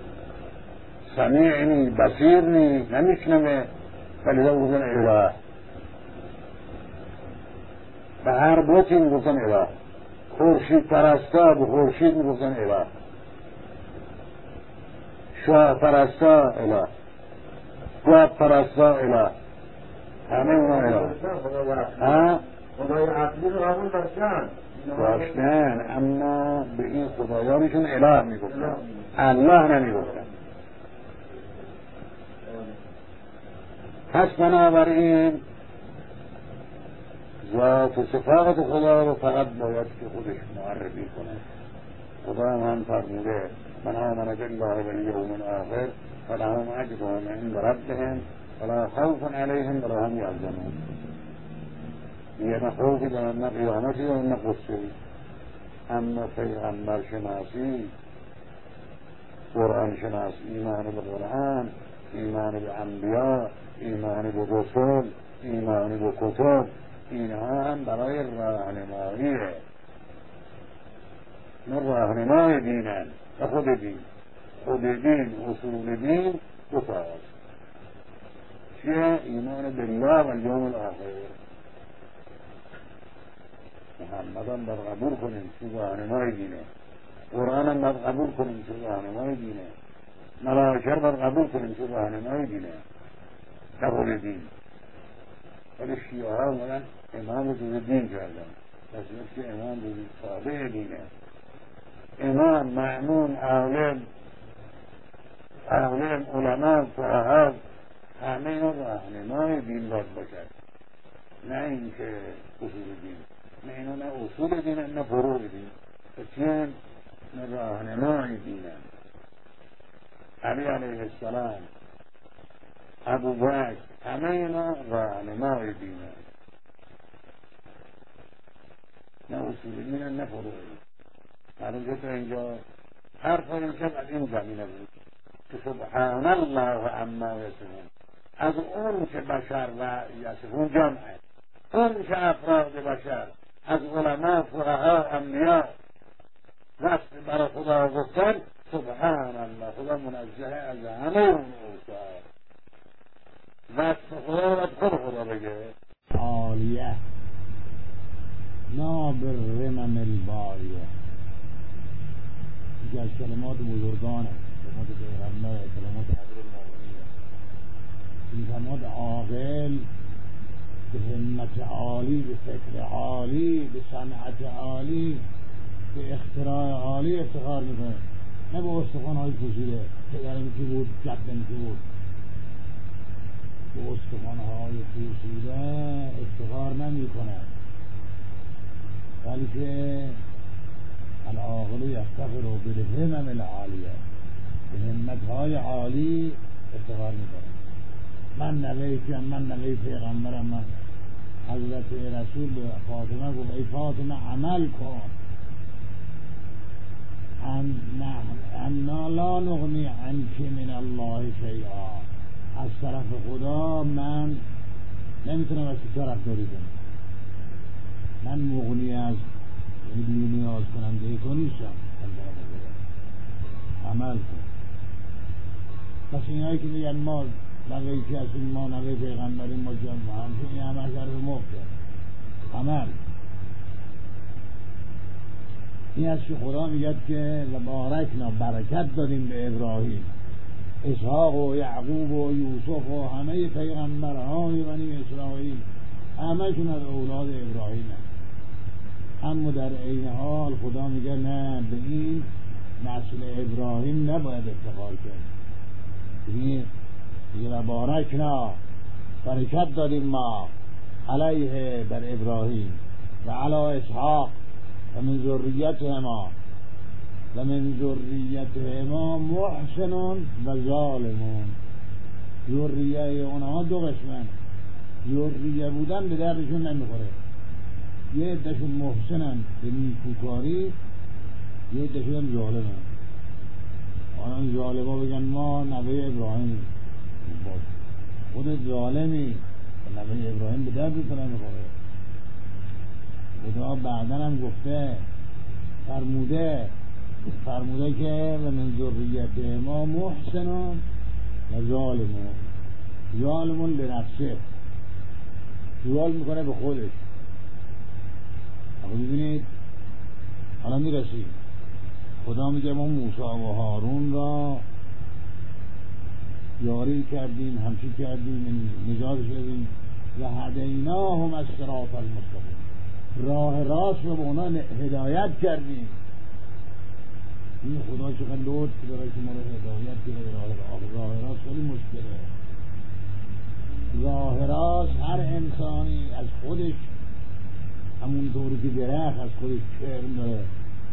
S1: سمیع نی، بصیر نی، نمیشنمه، ولی رو میگن اله. به هر بوتی میگن اله. خورشید پرستا به خورشید میگن اله. شاه پرستا اله، گواب پرستا اله، همه اونا اله. ها؟
S3: خدای اصلی رو همون داشتن
S1: داشتن، اما به این خدایانشون اله میگفتن، الله نمیگفتن. پس بنابراین ذات و صفات خدا رو فقط باید که خودش معرفی کنه. خدا هم فرموده من آمن بالله والیوم الاخر فلهم اجرهم عند ربهم ولا خوف علیهم ولا هم یحزنون. یه نه خوفی دارن، نه قیامتی دارن، نه قصه‌ای. اما پیغمبر شناسی، قرآن شناسی، ایمان به قرآن، ایمان به انبیا، ایمان به رسول، ایمان به کتب، اینها هم برای راهنماییه. نه راهنمای دینن، نه خود دین. خود دین اصول دین دو تا است. چیه؟ ایمان بالله و الیوم الاخر. محمد هم باید قبول کنیم چه راهنمای دینه، قرآن هم باید قبول کنیم چه راهنمای دینه، ملائکه باید قبول کنیم چه راهنمای دینه. قبول دین. ولی شیعه ها اومدن امام جز دین کردن، پس مثل که امام جز تابع دینه. امام، مأمون، عالم، عالم، علما، فقها، همه اینا راهنمای دین باید باشد، نه اینکه اصول دین. نه اینا نه اصول دین نه فروع دین، بچین نه راهنمای دین. علی علیه السلام، ابو بکر، همه اینا راهنمای دین، نه اصول دین نه فروع دین. معلوم که تا اینجا حرف این شد از این زمینه بود که سبحان الله و عما یصفون، از اون که بشر و یصفون جمعه، اون که افراد بشر از علما، فقها، انبیا وصف برای خدا گفتن، سبحان الله، خدا منزه از همه اون اوصاف. وصف خدا را خود خدا بگه عالیه نابرمم الباریه. یکی از کلمات بزرگانه، کلمات پیغمبر، کلمات امیرالمومنین. این کلمات عاقل به همت عالی، به فکر عالی، به صنعت عالی، به اختراع عالی افتخار میکنه، نه به استخوان‌های پوشیده پدرم کی بود، جدم کی بود. به استخوان‌های پوشیده افتخار نمیکنه، بلکه العاقل یفتخر بالهمم العالیه، به همت‌های عالی افتخار میکنه. من نویتیم، من نوی پیغمبرم. من حضرت رسول به فاطمه گفت ای فاطمه عمل کن، انا لا نغنی عنک من الله شیئا. از طرف خدا من نمیتونم از طرف داری کنم، من مغنی از یعنی بی نیاز کننده تو نیستم. عمل کن. پس اینهایی که میگن ما نوی که هستیم، ما نوی پیغمبریم، ما جمع هم که این عمل کرده مفته عمل. این از که خدا میگد که بارکنا، برکت دادیم به ابراهیم، اسحاق و یعقوب و یوسف و همه پیغمبرهای بنی اسرائیل همه‌شون از اولاد ابراهیم هست. اما در عین حال خدا میگه نه، به این نسل ابراهیم نباید افتخار کرد. این میگه بارکنا، برکت دادیم ما علیه بر ابراهیم و علی اسحاق و من ذریتهما و من ذریتهما محسن و ظالمون. ذریه اونها دو قسمن، ذریه بودن به دردشون نمیخوره، یه عدهشون محسنن به نیکوکاری، یه عدهشون هم ظالمن. آنان ظالما بگن ما نوه ابراهیم، خودت ظالمی و نوه ابراهیم به دردتون نمیخوره. خدا بعدن هم گفته فرموده فرموده که و من ذریت ما محسنان و ظالمون. ظالمون لنفسه، ظلم میکنه به خودش. اما ببینید حالا میرسید خدا میگه ما موسی و هارون را یاری کردیم، همچی کردیم، نجات شدیم و هدیناهم الصراط المستقیم، راه راست رو به اونا هدایت کردیم. این خدا چقدر لطف داره که ما رو هدایت کرده راه راست. راه راست خیلی مشکله. راه راست هر انسانی از خودش همونطوری که درخت از خودش کرم داره،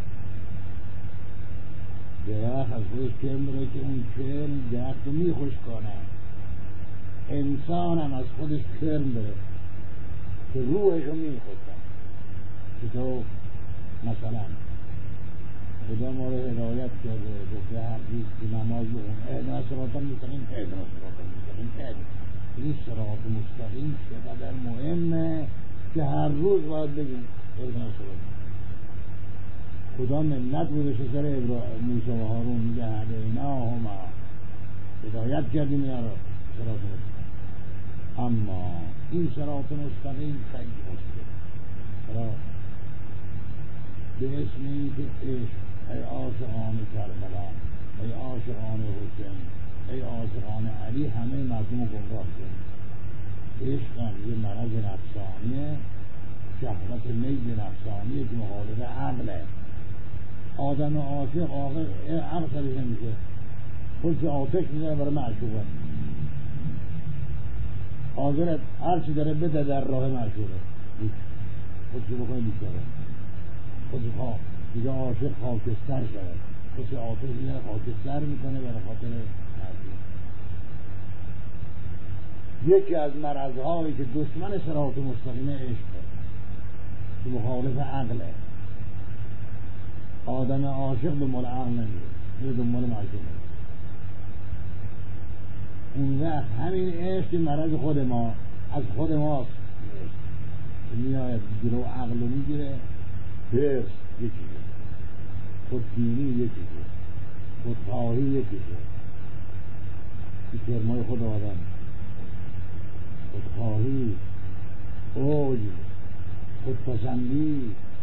S1: درخت از خودش کرم داره که اون کرم درخت رو میخوش کنه، انسان هم از خودش کرم داره که روحش رو میخوش کنه. چطور؟ مثلا خدا ما رو هدایت کرده، گفته هر روز که نماز بخون اهدنا الصراط المستقیم، اهدنا الصراط المستقیم. این صراط مستقیم چقدر مهمه که هر روز باید بگیم اهدنا الصراط. خدا منت بودش سر موسی و هارون میگه هدیناهما هدایت کردیم اینا رو صراط مستقیم. اما این صراط مستقیم خیلی مشکل را به اسم این که عشق ای عاشقان کربلا ای عاشقان حسین ای عاشقان علی همه مردم گمراه کرد. عشق هم یه مرض نفسانیه، شهوت میل نفسانیه که مخالف عقله. آدم عاشق عقل سرش نمیشه، خودش آتش میزنه برای معشوقه، حاضرت هر چی داره بده در راه معشوقه، خودش بکنه بیچاره، خودش خواه دیگه عاشق خاکستر شده، خودش آتش میزنه خاکستر میکنه برای خاطر معشوق. یکی از مرضهایی که دشمن صراط مستقیم عشقه که مخالف عقله. آدم عاشق دنبال عقل نمیره، میره دنبال معشوقه. اون وقت همین عشق مرض خود ما از خود ماست، میاید جلو عقل رو میگیره. حرص یکیه، خودبینی یکیه، خودخواهی یکیه، این کرمای خود آدم، خودخواهی، اوج، خودپسندی،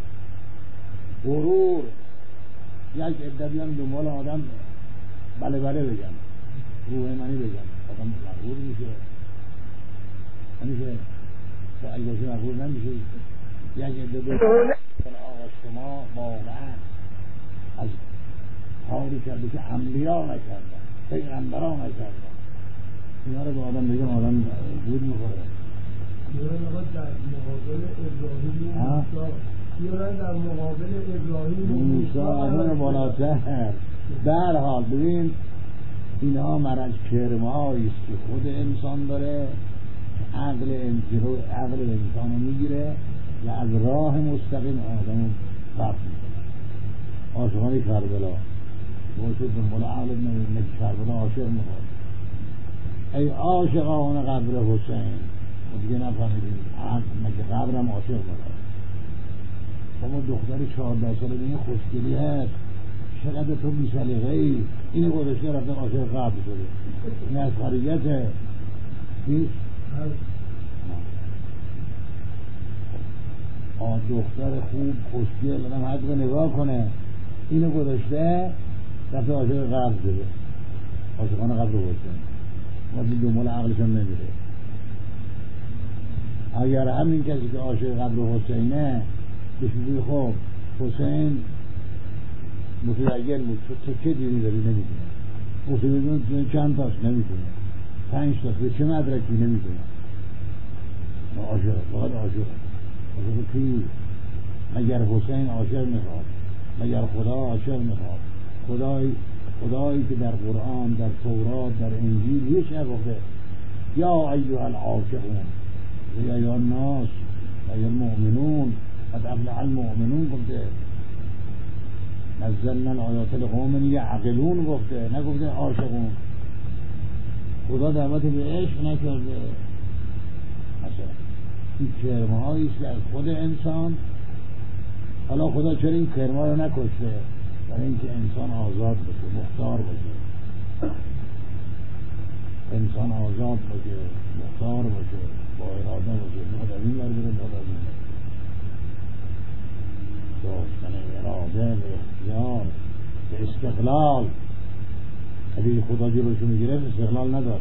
S1: غرور. یک عده بیان دنبال آدم بله بله بگم، روح منی بگم، آدم مغرور میشه، نمیشه تا اگه باشه مغرور نمیشه. یک عده بیان آقا شما واقعا از کاری کرده که انبیا نکردن، پیغمبران نکردن، اینا رو به آدم بگم آدم بود میخوره.
S5: بیارن آقا در مقابل ابراهیم و موسی، بیارن در مقابل ابراهیم و موسی
S1: آدم بالاتر. در حال ببین اینها مرض کرمایی است که خود انسان داره، عقل انجلو عقل انسان رو میگیره و از راه مستقیم آدم رو فرق میکنه. عاشقان کربلا باید دنبال عقل نمیدونه که کربلا عاشق میخواد. ای عاشقان قبر حسین، و دیگه نفهمیدیم عقل مگه قبرم عاشق میخواد. اما دختری چهارده ساله دیگه خوشگلی هست، چقدر تو بی سلیقه ای، اینی گذاشته رفته عاشق قبر شده، این از خریجته نیست. آه دختر خوب خوشگل آدم حد رو نگاه کنه، اینو گذاشته رفته عاشق قبر شده، عاشقان قبر حسین، وقتی دنبال عقلش هم نمیره. اگر همین کسی که عاشق قبر حسینه بهش بگوی خب حسین متدین بود، تو چه دینی داری نمیدونه، حسین چند تاست نمیدونه، پنج تاست به چه مدرکی نمیدونه، عاشق فقط عاشق عاشق کی؟ مگر حسین عاشق میخواد؟ مگر خدا عاشق میخواد؟ خدای خدایی که در قرآن، در تورات، در انجیل یه چه گفته یا ایها العاشقون یا ایها الناس یا المؤمنون قد افلح المؤمنون گفته، نزلنا الآیات لقوم یعقلون گفته، نگفته عاشقون. خدا دعوت به عشق نکرده. مثلا این کرمهایی است از خود انسان. حالا خدا چرا این کرمه رو نکشته؟ برای اینکه انسان آزاد باشه، مختار باشه، انسان آزاد باشه، مختار باشه، با اراده باشه، نه در این ور بره نه در این ور. داشتن اراده و اختیار به استقلال. اگه خدا جلوشو میگیره استقلال نداشت،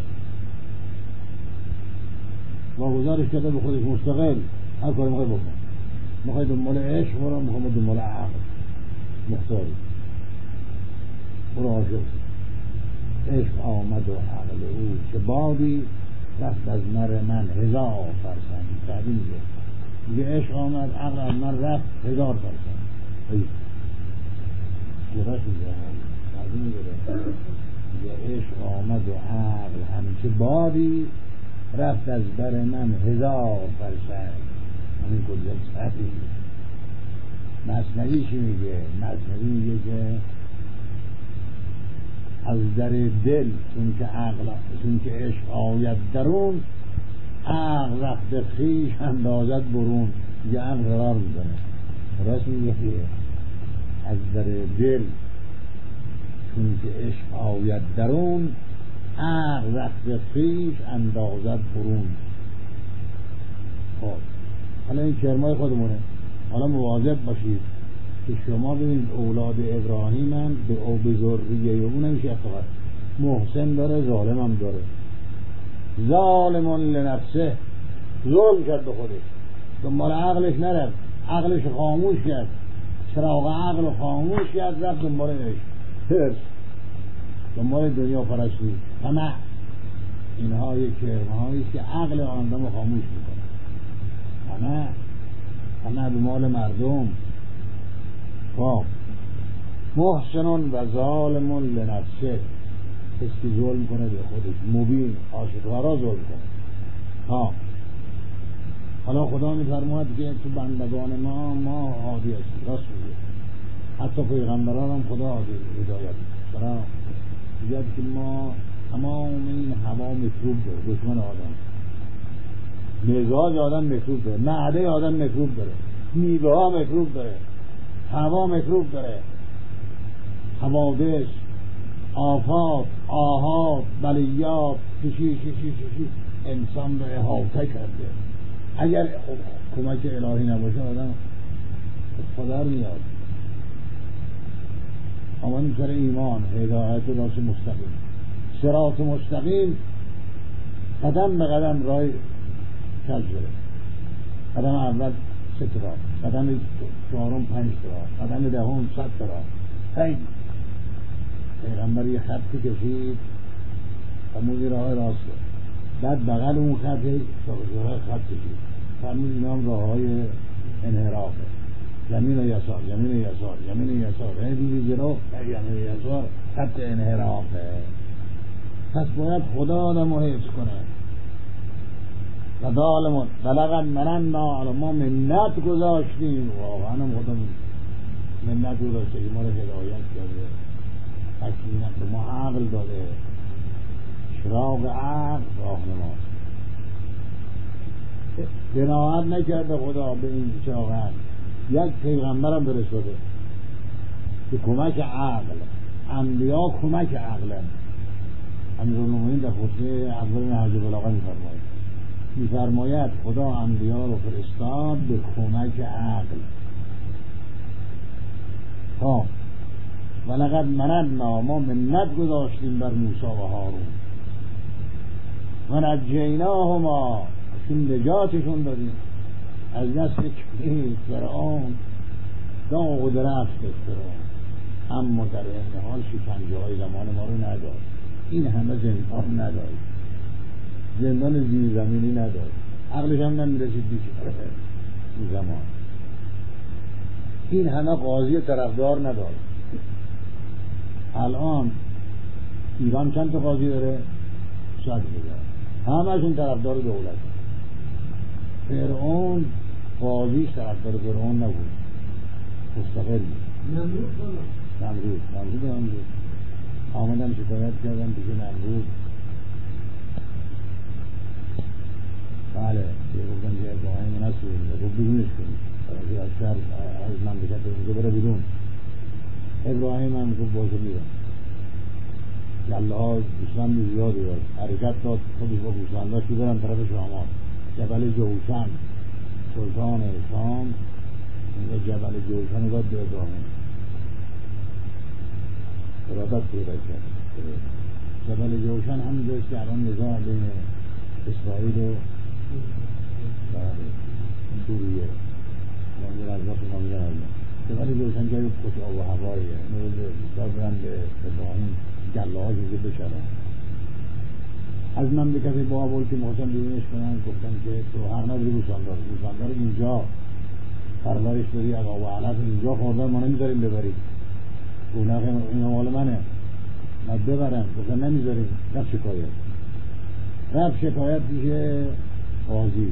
S1: واگذارش کرده به خودش مستقل، هر کاری میخوای بکن، میخوای دنبال عشق برو، میخوای دنبال عقل، مختاری برو عاشق. عشق آمد و عقل او چه بادی رفت از مر من هزار فرسنگ. بعدی میگه میگه عشق آمد عقل از من رفت هزار فرسنگ. درست میگه بعدی میگه میگه عشق آمد و عقل همچه بادی رفت از بر من هزار فرسنگ. همین کلیت صحبی مثنوی چی میگه؟ مثنوی میگه که از در دل چون که عقل چون که عشق آید درون، عقل رفت خویش اندازد برون. یه عقل قرار میزنه. راست میگه از در دل چون که عشق آید درون، عقل رخت خویش اندازد برون. خب حالا این کرمای خودمونه. حالا مواظب باشید که شما ببینید اولاد ابراهیم هم به او به ذریه او نمیشه افتخار. محسن داره، ظالم هم داره. ظالمون لنفسه، ظلم کرد به خودش، دنبال عقلش نرفت، عقلش خاموش کرد، چراغ عقل خاموش کرد، رفت دنبال عشق، هرس، دنبال دنیا پرستی، طمع. اینها یک کرمهایی که عقل آدم خاموش میکنه. طمع، طمع به مال مردم. خب محسنون و ظالمون لنفسه، کسی که ظلم کنه به خودش، مبین آشکارا ظلم کنه. ها حالا خدا میفرماید که تو بندگان ما ما عادی هستیم، راست میگه. حتی پیغمبران هم خدا عادی هدایت چرا میگه که ما تمام این هوا مکروب داره، دشمن آدم، مزاج آدم مکروب داره، معده آدم مکروب داره، میوه ها مکروب داره، هوا مکروب داره، حوادث، آفات، آهات، بلیات، کشی کشی کشی انسان رو احاطه کرده. اگر کمک الهی نباشه آدم خدا میاد. اما این سر ایمان، هدایت راست مستقیم، صراط مستقیم، قدم به قدم راه کج بره. قدم اول سه تا، قدم چهارم پنج تا، قدم دهم صد تا. پنج پیغمبر یه خطی کشید فرمود راه راست، بعد بغل اون خطی راه خط کشید فرمود اینا هم راه های انحرافه، یمین و یسار، یمین و یسار، یمین و یسار، یعنی دیدی جلو یمین و یسار، خط انحرافه. پس باید خدا آدم رو حفظ کنه. و ظالمون بلغن منن نا، ما منت گذاشتیم، واقعا هم خدا منت گذاشته که ما رو هدایت کرده، تکلیمت به ما عقل داده، چراغ عقل راهنماست. قناعت نکرده خدا به این چراغ عقل، یک پیغمبرم فرستاده که کمک عقل، انبیا کمک عقلن. امیرالمومنین در خطبه اول نهج البلاغه میفرماید میفرماید خدا انبیا رو فرستاد به کمک عقل. ها ولقد مننا، ما منت گذاشتیم بر موسی و هارون، و نجیناهما، چون نجاتشون دادیم از دست کبیر فرعون، داغ و درفت فرعون، اما در این حال شکنجه های زمان ما رو نداشت. این همه زندان نداشت، زندان زیر زمینی نداشت، عقلش هم نمیرسید بیچاره این زمان. این همه قاضی طرفدار نداشت. الان ایران چند تا قاضی داره؟ صد هزار، همه‌شون طرفدار دولت. فرعون قاضیش طرفدار فرعون نبود، مستقل بود.
S5: نمرود
S1: نمرود نمرود نمرود آمدن شکایت کردن دیگه نمرود. بله یه گفتن که ابراهیم نسوید، رو بیرونش کنید از شهر، از مملکت اونجا بره بیرون. ابراهیم هم گفت باشه میرم. یله ها گوسفند زیادی داشت، حرکت داد، خودش با گوسفنداش که برن طرف شامات، جبل جوشن، سلطان شام اینجا جبل جوشن رو داد به ابراهیم، ارادت پیدا کرد. جبل جوشن هم جایست که الان نزاع بین اسرائیل و سوریه نامی رزاق و نامی رزاق. جبل جوشن جای خوش آب و هواییه، اینو داد برن به ابراهیم گله ها جوزه بشرن. از مملکت بابل که محسن بیرونش کنن گفتن که تو حق نداری گوسفندار، گوسفندار اینجا پرورش داری، از آب و علف اینجا خوردن، ما نمیذاریم ببرید، اونها این مال منه ما ببرن. گفتن نمیذاریم. رفت شکایت رفت شکایت میشه قاضی.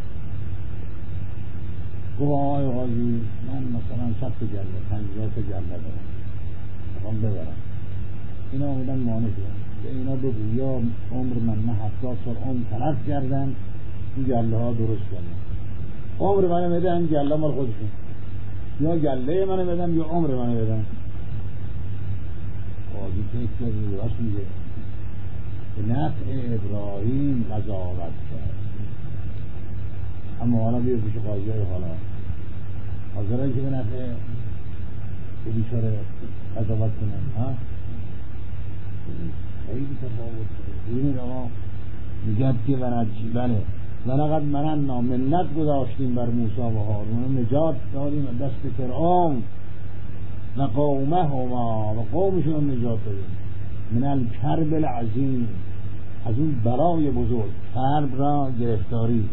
S1: گفت آقای قاضی من مثلا صد تا گله پنجاه تا گله دارم میخوام ببرم. اینا آمدن مانع شدن، به اینا بگو یا عمر من نه هفتاد سال عمر تلف کردن این گله ها درست کردن، عمر من میده این گله مال خودشون، یا گله منو بدن یا عمر منو بدن. قاضی فکر کرد راست میگه، به نفع ابراهیم قضاوت کرد. اما حالا بیا پیش قاضی های حالا حاضرهایی که به نفع به بیچاره قضاوت کنن ها؟ خیلی تفاوت کنه. ببینید آقا میگد که ونجی بله ولقد مننا منت گذاشتیم بر موسی و هارون، نجات دادیم از دست فرعون و قومهما و قومشون نجات دادیم من الکرب العظیم، از اون برای بزرگ. کرب را گرفتاری،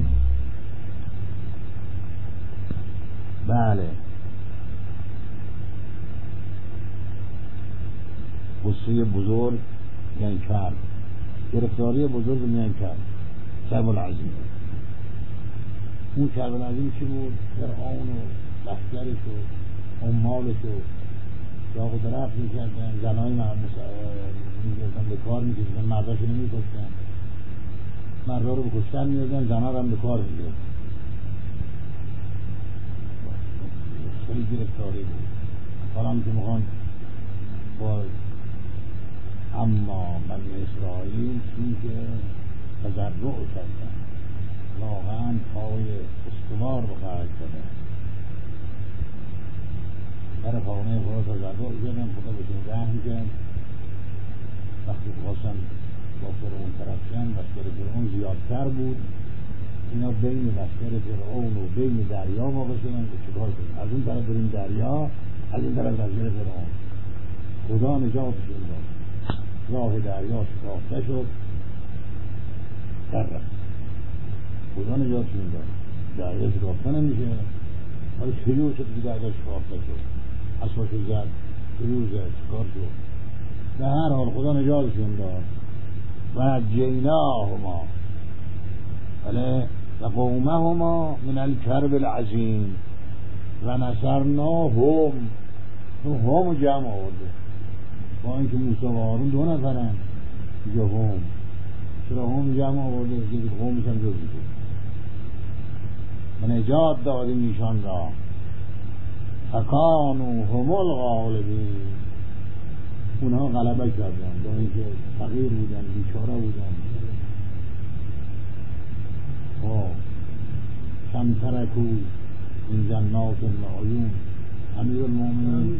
S1: بله غصه بزرگ یعنی کرب، گرفتاری بزرگ یعنی کرب، کرب العظیم. اون کرب العظیم چی بود؟ فرعون و لشکرش و عمالش و داغ و درخت میکردن، زنهای میگردن به کار میکشدن، مرداشو نمیکشتن، مردا رو بکشتن میدادن، زنها رو هم به کار میگردن. خیلی گرفتاری بود. حالا هم که میخوان با اما بنی اسرائیل چون که تضرع کردن، واقعا پای استوار رو خرج کردن، در خانه خدا تضرع کردن، خدا بهشون رحم کرد. وقتی خواستن با فرعون طرف شدن، لشکر فرعون زیادتر بود، اینا بین لشکر فرعون و بین دریا واقع شدن که چیکار کنن، از اون طرف بریم دریا، از این طرف لشکر فرعون. خدا نجاتشون داد، راه دریا شکافته شد، در رفت. خدا نجاتشون داد. دریا شکافته نمیشه، حالا شروع شد که دریا شکافته شد، اسباشو زد، شروع زد، چیکار شد. به هر حال خدا نجاتشون داد. و جیناهما بله و قومهما من الکرب العظیم و نصرناهم. تو هم جمع آورده، با اینکه موسی و هارون دو نفرن، یا هم چرا هم جمع آورده؟ یکی همش هم جز میشه. و نجات دادیم ایشان را، فکانوا هم الغالبین. اونها غلبه کردن، با اینکه فقیر بودن، بیچاره بودن. خب کم ترکو این جنات العیون. امیر المؤمنین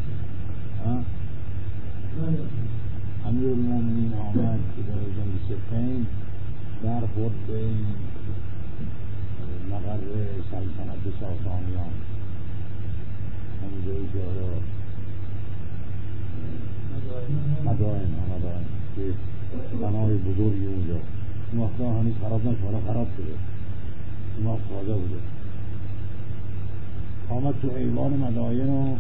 S1: امیر المؤمنین آمد که در جنگ سفین در خورد به این مقر سلطنت ساسانیان، همونجایی که آیا مدائن مدائن که بنای بزرگی اونجا اون وقتا هنوز خراب نشد، حالا خراب شده، اون وقت تازه بوده. آمد تو ایوان مدائن و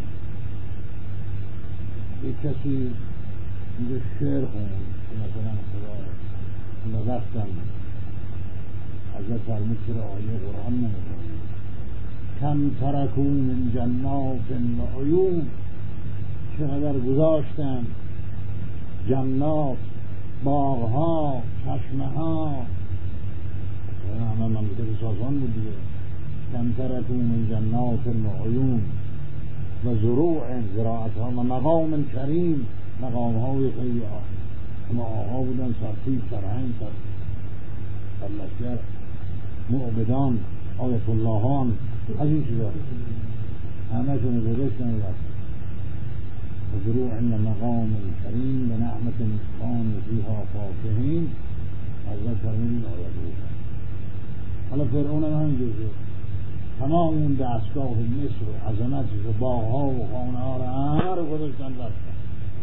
S1: یک کسی اینجا شعر خوند که مثلا خدا اون رفتن حضرت فرمود چرا آیه قرآن نمیخونی؟ کم ترکون من جنات و عیون. چقدر گذاشتن جنات، باغها، چشمه ها. همه مملکت ساسان بود دیگه. کم ترکون من جنات و عیون و زروع زراعت ها و مقام کریم. مقام های خیلی اما آقا بودن، سرتیب، سرهنگ، سرلشگر، معبدان، آیت اللهان، از این چیزا همه شون گذاشت نمیرفت. و زروع و مقام کریم و نعمت کانوا فیها فاکهین. حضرت فرمودین آیت بود. حالا فرعون هم همینجور شد، تمام اون دستگاه مصر و عظمتش و باغها و خانه ها رو همه رو گذاشتن رفتن.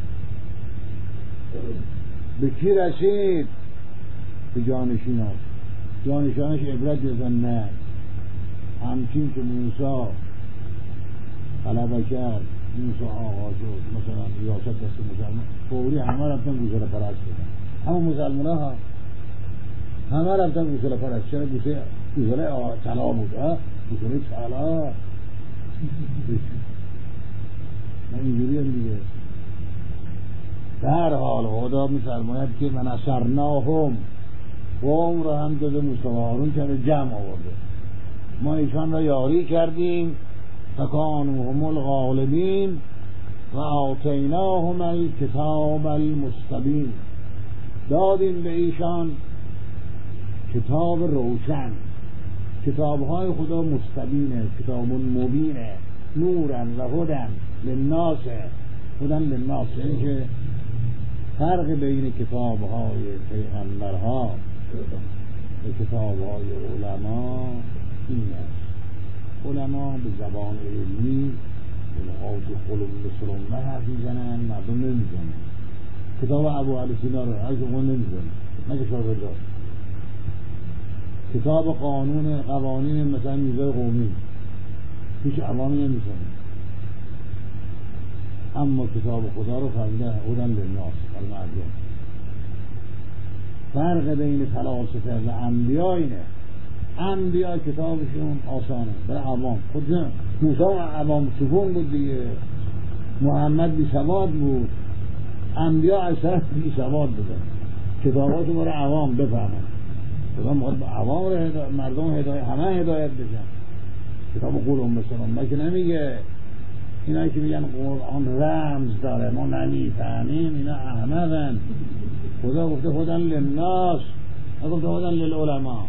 S1: به کی رسید؟ به جانشیناش. جانشیناش عبرت گرفتن نه، همچین که موسی غلبه کرد، موسی آقا شد، مثلا ریاست دست مسلمان، فوری همه رفتن گوساله پرست شدن. همه مسلمان ها همه رفتن گوساله پرست. چرا؟ گوساله طلا بود، گوساله طلا. من اینجوری هم دیگه. در حال خدا می‌فرماید که من نصرناهم، قوم را هم جز موسی و هارون کرده جمع آورده، ما ایشان را یاری کردیم فکانوا هم الغالبین و آتیناهم الکتاب المستبین. دادیم به ایشان کتاب روشن، کتابهای خدا مستبینه، کتاب مبینه، نورن و هدن للناس، هدن للناس، یعنی که فرق بین کتابهای پیغمبرها و کتابهای علما این است. علما به زبان علمی به لغات خلوم سرمه حرف میزنن، مردم نمیزنن. کتاب ابو علی سینا رو هر که خون نمیزنن، مگه شاگردان. کتاب قانون قوانین مثلا میزای قومی هیچ عوامی نمیزنن، اما کتاب خدا رو فرموده هدن للناس المردم. فرق بین فلاسفه و انبیا اینه. انبیا کتابشون آسانه برای عوام، خود نه موسی عوام سفون بود دیگه، محمد بی سواد بود، انبیا اصلا بی سواد بودن، کتاباتو برای عوام بفهمن. خدا میخواد عوام رو هدایت، مردم هدایت، همه هدایت بشن. کتاب قرآن مثلا که نمیگه اینا که میگن قرآن رمز داره ما نمیفهمیم اینا احمقن. خدا گفته هدن للناس، نگفته هدن للعلماء.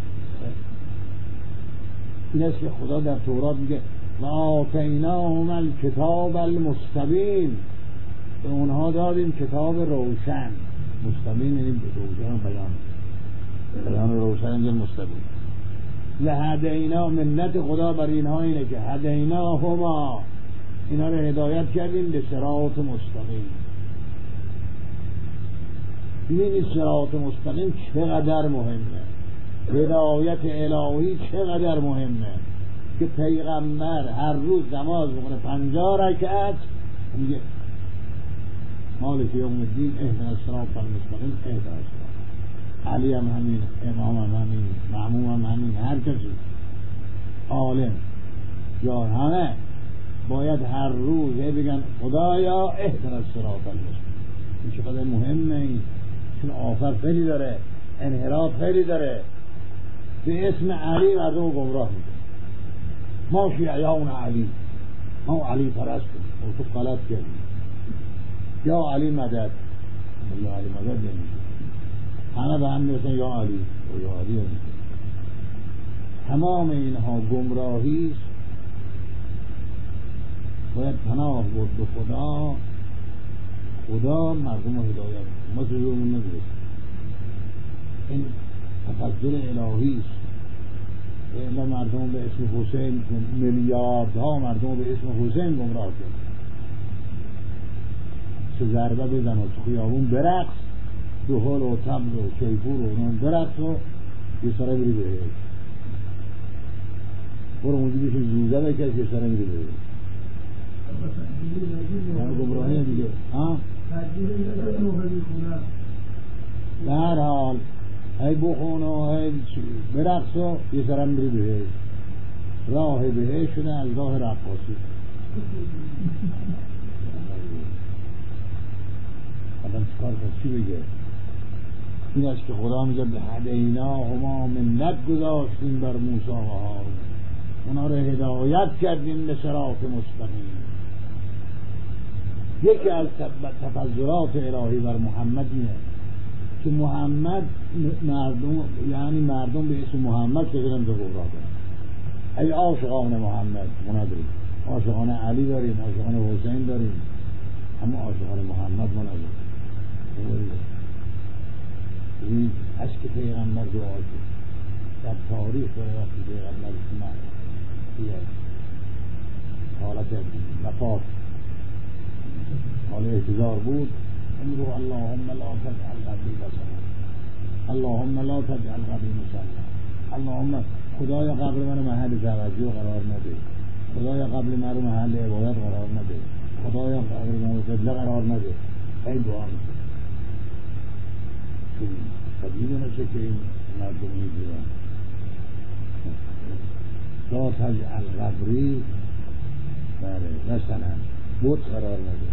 S1: این است که خدا در تورات میگه و آتیناهم الکتاب المستبین، به اونها دادیم کتاب روشن. مستبین یعنی روشن بیان، بیان روشن اینجا مستبین. و هدینا، منت خدا بر اینها اینه که هدینا هما، اینا رو هدایت کردیم به صراط مستقیم. این صراط مستقیم چقدر مهمه، هدایت الهی چقدر مهمه که پیغمبر هر روز نماز بخونه پنجاه رکعت میگه مالک یوم الدین اهدنا الصراط المستقیم اهدنا الصراط. علی هم همین، امام هم همین، معموم هم همین، هر کسی عالم یا همه باید هر روز بگن خدایا اهدنا الصراط المستقیم. این چقدر مهمه، این چون آفت خیلی داره، انحراف خیلی داره. به اسم علی مردم رو گمراه میده. ما شیعیان علی، ما علی پرستیم، او تو غلط کردیم. یا علی مدد، یا علی مدد نمیشه. همه به هم میرسن یا علی و یا علی نمیشه. تمام اینها گمراهی است. باید پناه برد به خدا. خدا مردم رو هدایت، ما جلومون نمیرسیم. این تفضل الهی است. الا مردم به اسم حسین، میلیاردها مردم به اسم حسین گمراه کرد. چه ضربه بزن و تو خیابون برقص، تو حال و طبل و کیفور و اونان برقص و یه سره بری بهش. برو اونجا بیشه زوزه بکش یه سره بری بهش. یعنی گمراهی دیگه. ها؟ به هر حال هی بخون و هی برقص و یه سرم بری بهش. راه بهش شده از راه رقاصی. آدم چکار کنه چی بگه؟ این است که خدا میگه به هدینا هما منت گذاشتیم بر موسی و هارون، اونا رو هدایت کردیم به صراط مستقیم. یکی از تفضلات الهی بر محمد اینه که محمد مردم، یعنی مردم به اسم محمد فکرن به گمراه کنن. ای عاشقان محمد ما نداریم، عاشقان علی داریم، عاشقان حسین داریم، اما عاشقان محمد ما نداریم. این از که پیغمبر دعا کرد در تاریخ داره وقتی پیغمبر اسمه بیاد حالت وفات حال احتضار بود امرو اللهم لا تجعل قبری مسلا، اللهم لا تجعل قبری مسلا، اللهم خدایا قبر من محل توجه قرار نده، خدایا قبر من رو محل عبادت قرار نده، خدایا قبر من رو قبله قرار نده. این دعا میشه خب میدونه چه که این مردم میگیرن لا تجعل قبری بله مثلا بود قرار نده،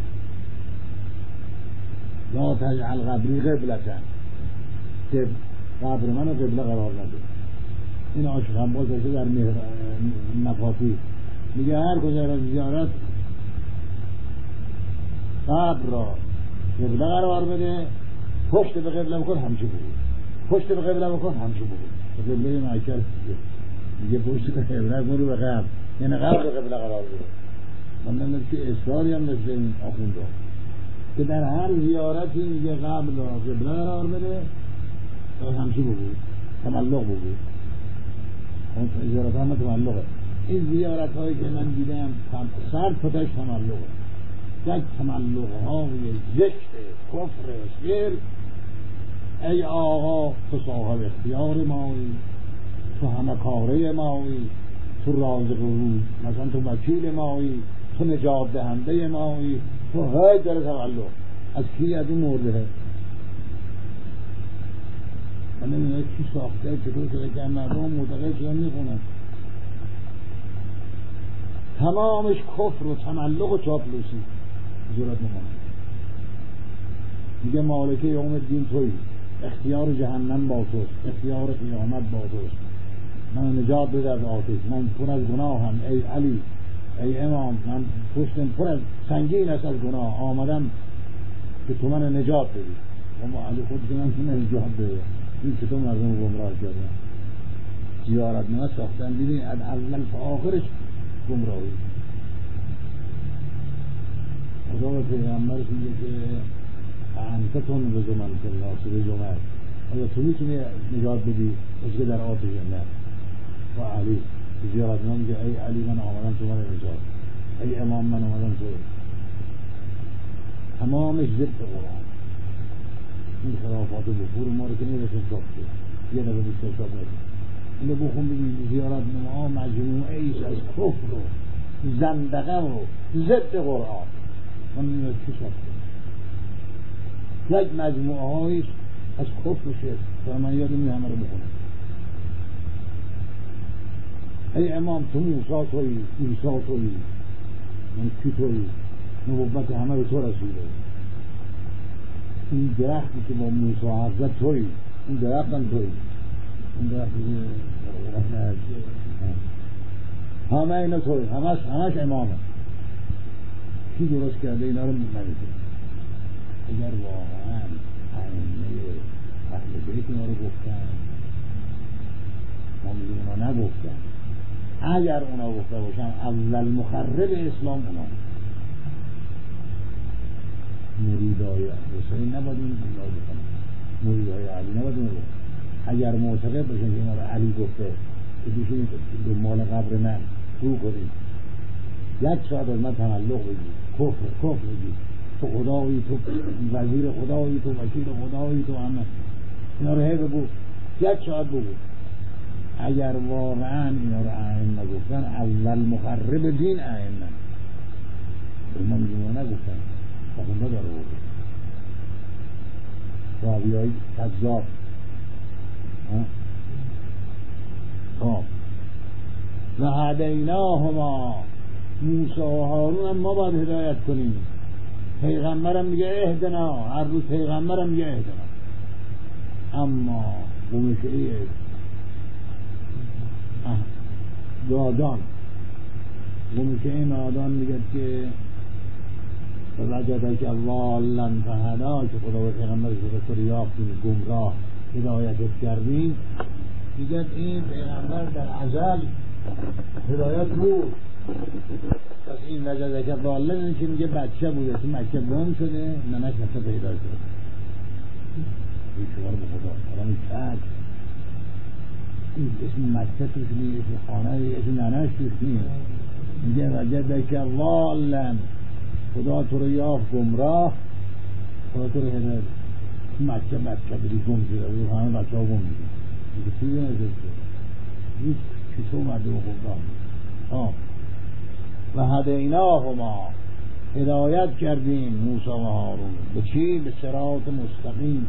S1: لا تجعل قبری قبلتن که قبر من رو قبله قرار نده. این عاشقان باز باشه در مفاتیح میگه هر کجا را زیارت قبر را قبله قرار بده، پشت به قبله بکن همچه بگو، پشت به قبله بکن همچه بگو. قبله معکر میگه پشت به قبله برو به قبر، یعنی قبر به قبله قرار بده. من نمیدونم که اصراری هم مثل این آخونده که در هر زیارتی میگه قبل را قبله قرار بده همچه بگو، تملق بگو. اون زیارت همه تملقه. این زیارت هایی که من دیدم سر پتش تملقه، یک تملق های زشت کفر شرک. ای آقا تو صاحب اختیار مایی، تو همه کاره مایی، تو رازق روز، مثلا تو وکیل مایی، تو نجات دهنده مایی، تو های داره تملق. از کی؟ از این مرده. من نمیدونم کی ساخته، چطور شده که مردم معتقد شدن میخونن. تمامش کفر و تملق و چاپلوسی. زورت نمانه میگه مالکه یوم الدین توی، اختیار جهنم با توست، اختیار قیامت با توست، من نجات بده از آتش، من پر از گناه هم ای علی، ای امام، من پشتم پر از سنگین است از گناه، آمدم که تو من نجات بدی. اما علی خود که من نجات بده، این چطور مردم گمراه کردن؟ زیارت نماز ساختن، دیدین از اول تا آخرش گمراهی. خدا و پیغمبرش میگه که انتتون به زمان که ناصر جمعه، آیا تو میتونی نجات بدی از که در آتش نه؟ و علی زیارت نماز میگه ای علی من آمدم تو من نجات، ای امام من آمدم تو. تمامش ضد قرآن. این خرافات بفور ما رو که نرسیم چاپ شد، یه نفر بیشتر چاپ نشد. اینو بخون ببین زیارت نما مجموعه ایش از کفر و زندقه و ضد قرآن. من میگم چی چاپ شد؟ یک مجموعه هایش از کفر و شرک. و من یادم این همه رو بخونم. ای امام تو موسی تویی، عیسی تویی، من کی تویی؟ نبوت همه به تو رسیده. این درختی که با موسی حضرت تویی، این درخت هم تویی، این درختی که همه اینا تویی، همش همش امامه. کی درست کرده اینا رو نمیده؟ اگر واقعا ائمه اهل بیت اینا رو گفتن، ما میگیم اونا نگفتن. اگر اونا گفته باشن اول مخرب اسلام اونا مریدای حسین نباید این بودای بکنن، مریدای علی نباید این بودن. اگر معتقد باشن که اینا رو علی گفته که دوشون به مال قبر من رو کنید، یک ساعت از من تملق بگید، کفر کفر بگید، تو خدایی، تو وزیر خدایی، تو وکیل خدایی، تو همه اینا رو هی بگو، یک ساعت بگو. اگر واقعا اینا رو ائمه نگفتن، اول مخرب دین ائمه. ما میگیم اونا نگفتن، آخونده داره بود راوی های کذاب. خب و هدیناهما، موسی و هارون هم ما باید هدایت کنیم. پیغمبرم میگه اهدنا، هر روز پیغمبرم میگه اهدنا. اما بومشعی دادان بومشعی نادان میگه که وجدک ضالا فهدا، که خدا و پیغمبرش رو تو یافتیم گمراه هدایتت کردیم. میگه این پیغمبر در ازل هدایت بود. پس این وجدک ضالا این که میگه بچه بوده تو مکه گم شده، ننش مکه پیدا شده. این شما رو به خدا حالا میکرد این اسم مکه توش نیست، اسم خانه، اسم ننش توش نیست. میگه وجدک ضالا، خدا تو رو یافت گمراه، خدا تو رو هدایت. مکه بچه بودی گم شده، همه بچه ها گم شده. میگه چیزی نشده هیچ چیزو مرده و خدا. و هدیناهما، هدایت کردیم موسی و هارون. به چی؟ به صراط مستقیم.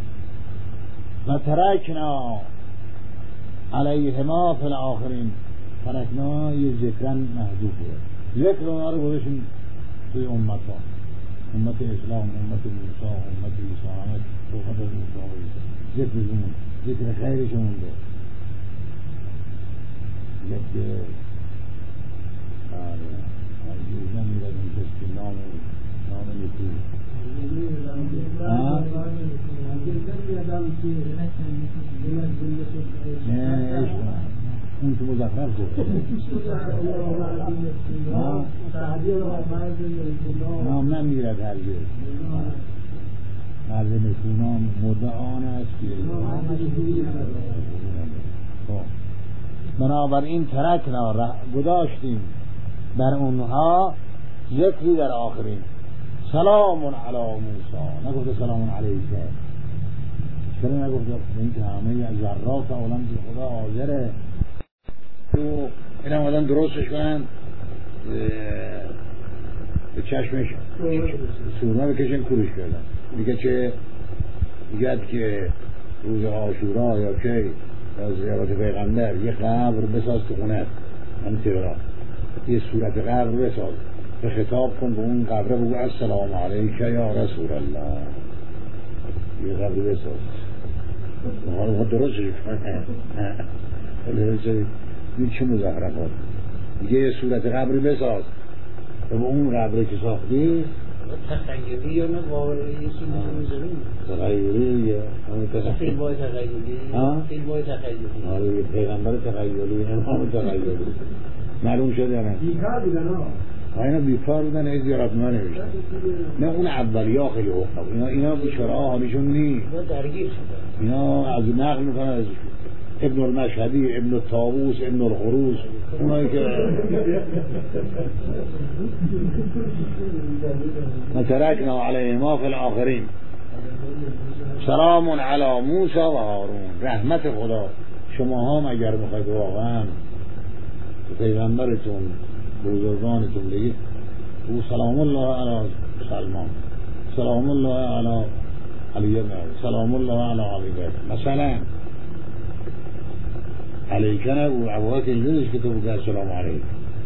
S1: و ترکنا علیهما فی الاخرین، ترکنا یه ذکرن محذوفه، ذکر اونا رو گذاشتیم توی امت ها، امت اسلام، امت موسی، امت عیسی، همه صحبت از موسی و عیسی، ذکرشون ذکر خیرشون مونده. یک جوزن میرد این کسی که نام نام نیکو نه عشق اون تو مزخرف گفت نام نمیرد هرگز مرد نکونام مدعان است که بنابراین ترکنا گذاشتیم در اونها ذکری در آخرین سلام علی موسی، نگفته سلام علیکه. چرا نگفته؟ این که همه ذرات عالم به خدا حاضره. تو این هم آدم درستش کنن به چشمش سورما بکشن کورش کردن. میگه چه میگه که روز عاشورا یا که یا زیارت پیغمبر یه قبر بساز تو خونه همین تهران، یه صورت قبر بساز، به خطاب کن به اون قبر بگو السلام علیک یا رسول الله، یه قبر بساز. ما درستش کنه این چه مزخرفات. میگه یه صورت قبری بساز به اون قبری که ساختی
S2: تخیلی یا نه واقعی یه چیزی میزنیم
S1: تخیلی یا
S2: فیلم های تخیلی فیلم های تخیلی
S1: آره پیغمبر تخیلی امام تخیلی معلوم شد یا نه
S3: بیکار بودن ها
S1: اینا بیکار بودن از زیارت ما نوشتن نه اون اولی ها خیلی حقا اینا اینا بیچاره ها حالیشون نی
S2: اینا درگیر شدن
S1: اینا از نقل میکنن از ابن المشهدی ابن الطاووس ابن الخروس اونایی که مترکنا علیهما فی الاخرین سلام علی موسی و هارون. رحمت خدا شما هم اگر بخواید واقعا پیغمبرتون بزرگانتون بگید او سلام الله علی سلمان، سلام الله علی علی بن سلام الله علی علی بن مثلا علیکن او عبوات اینجورش که تو بگه سلام علیک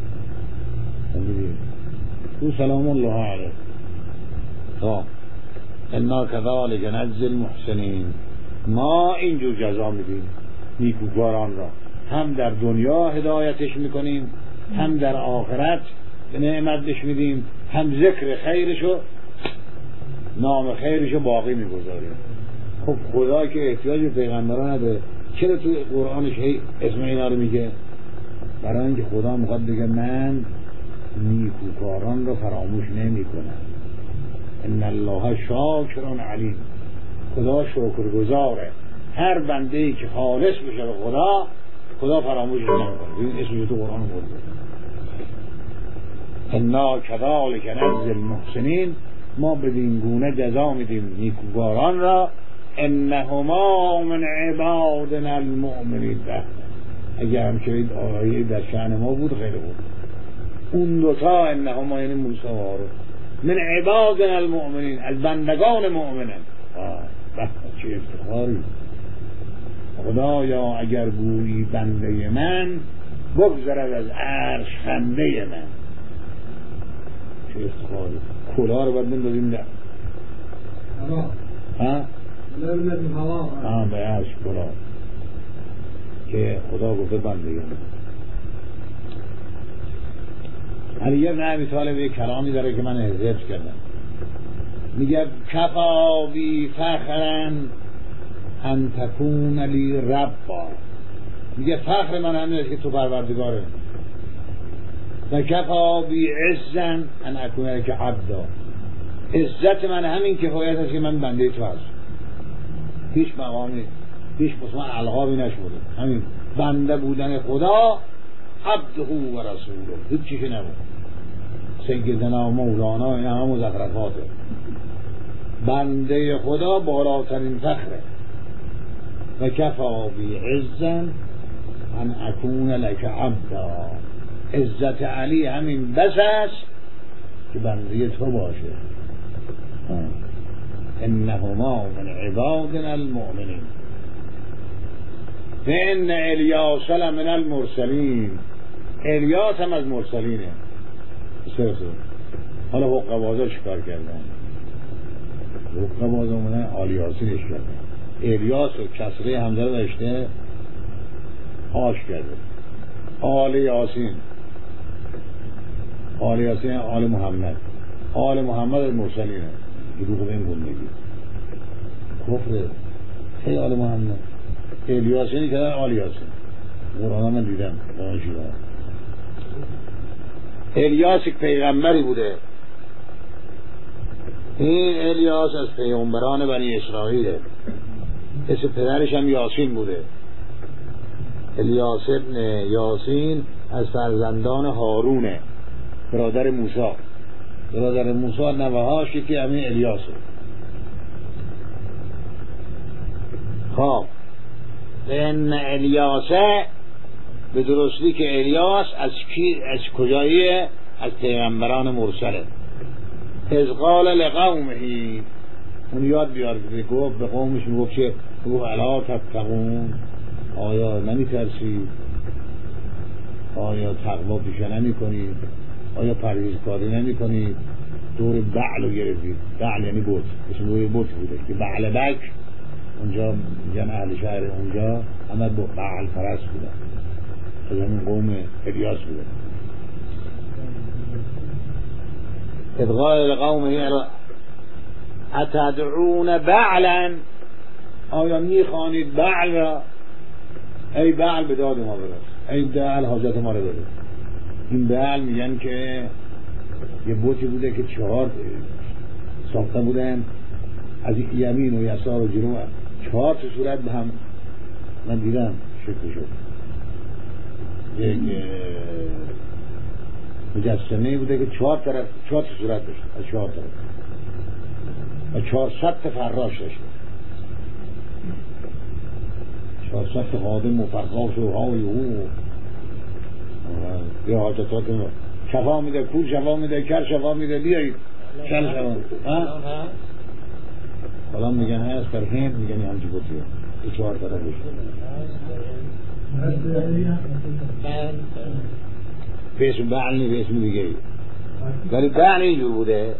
S1: او سلام الله علیک تا انا کذالک نجزی المحسنین. ما اینجور جزا میدیم نیکوکاران را، هم در دنیا هدایتش میکنیم هم در آخرت به نعمتش میدیم، هم ذکر خیرشو نام خیرشو باقی میگذاریم. خب خدا که احتیاج پیغمبران نداره چرا تو قرآنش هی اسم اینا رو میگه؟ برای اینکه خدا میخواد بگه من نیکوکاران رو فراموش نمی کنم. ان الله شاکر علیم. خدا شکرگزاره. هر بنده ای که خالص بشه به خدا خدا فراموشش نمیکنه. ببین اسمش تو قرآن برده انا کذالک نجزی المحسنین. ما بدین گونه جزا میدیم نیکوکاران را. انهما من عبادنا المؤمنین. اگر همچنین آیه در شأن ما بود خیلی بود. اون دوتا انهما یعنی موسی و هارون من عبادنا المؤمنین، از بندگان مؤمنن. آه چه افتخاری. خدایا اگر گویی بنده من بگذرد از عرش خنده من. چه افتخاری. کلاه رو باید بندازیم نه ها ها به عرش کلاه که خدا گفته بنده من. علی ابن ابی طالب یک کلامی داره که من حفظ کردم. میگه کفا بی فخرن ان تکون لی ربا. میگه فخر من همین که تو پروردگاره. و کفا بی عزن ان اکون لک عبدا. عزت من همین کفایت است که من بنده تو هست. هیچ مقامی هیچ مثلا القابی نشده. همین بنده بودن خدا، عبده و رسوله، هیچ چیزی نبود. سیدنا مولانا این همه مزخرفاته. بنده خدا بالاترین فخره. و کفا بی عزن ان اکون لک عبدا. عزت علی همین بس است که بنده تو باشه. انهما من عبادنا المؤمنین. فان الیاس لمن المرسلین. الیاس هم از مرسلینه. سرسه حالا حقبازا چیکار کردن؟ حقبازا منه آلیاسینش کردن. الیاس و کسره همزه رو داشته آش کرده. آل یاسین آل یاسین آل محمد، آل محمد از مرسلینه، دروغ به این گندگی کفره. خیلی آل محمد الیاسینی کردن آل یاسین، قرآن من دیدم الیاس یک پیغمبری بوده. این الیاس از پیغمبران بنی اسرائیله، اسم پدرش هم یاسین بوده. الیاس ابن یاسین از فرزندان هارونه، برادر موسی. برادر موسی نوهاش یکی همین الیاسه. خب این الیاسه به درستی که الیاس از کی از کجاییه؟ از پیغمبران مرسله. از قال لقومه، اون یاد بیار که گفت به قومش میگفت چه؟ گفت الا تتقون، آیا نمی ترسید؟ آیا تقوا پیشه نمی کنید؟ آیا پرهیزکاری نمی کنید؟ دور بعل رو گرفتید. بعل یعنی بت، اسم روی بت بوده که بعل بک اونجا میگن اهل شهر اونجا همه بعل پرست بودن، از همین قوم الیاس بودن. ادغال لقومه اتدعون بعلا، آیا میخوانید بعل را؟ ای بعل به داد ما برس، ای بعل حاجت ما رو بده. این بعل میگن که یه بوتی بوده که چهار ساخته بودن از یمین و یسار و جنوب، چهار تا صورت به هم من دیدم شکل شد. یک مجسمه بوده که چهار طرف چهار تا صورت داشت، از چهار طرف و چهارصد تا فراش داشت، چهارصد تا خادم و فرقاش و های او یه حاجتات شفا میده، کور شفا میده، کر شفا میده، بیایید شل شفا حالا میگن هست در هند میگن همچی بودیه این چهار طرف داشت. به اسم بعل نی، به اسم دیگه ای، ولی بعل اینجور بوده.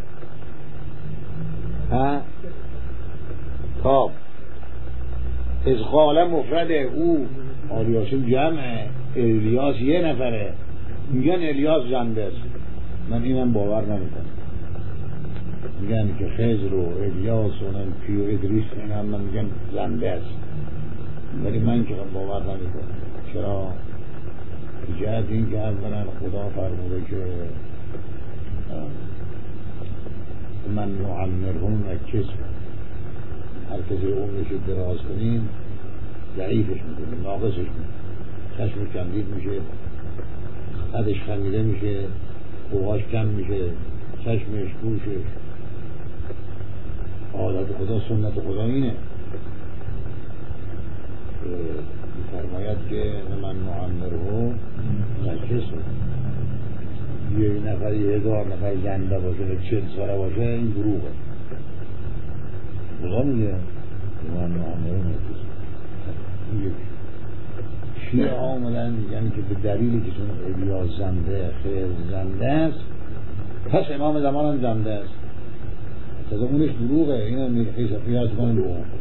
S1: ها خب از قال مفرد او آلیاسین جمعه، الیاس یه نفره. میگن الیاس زنده است، من اینم باور نمیکنم. میگن که خضر و الیاس و پیو ادریس این هم من میگن زنده است، ولی من که باور نمیکنم. چرا؟ جهت این که اولا خدا فرموده که من نعمرهم نکسهم، هر کسی عمرش دراز کنیم ضعیفش میکنیم، ناقصش میکنیم، چشمش کمدید میشه، قدش خمیده میشه، قوهاش کم میشه، چشمش، گوشش. عادت خدا، سنت خدا اینه. فرماید که من معمره نکسهم، یه نفر یه هزار نفر زنده باشه و چل ساله باشه این دروغه. خدا میگه من معمره نکسهم. شیعه آمدن میگن که به دلیلی که چون الیاس زنده، خیر زنده است، پس امام زمان هم زنده است. تازه اونش دروغه، این هم قیاس کنم به اون.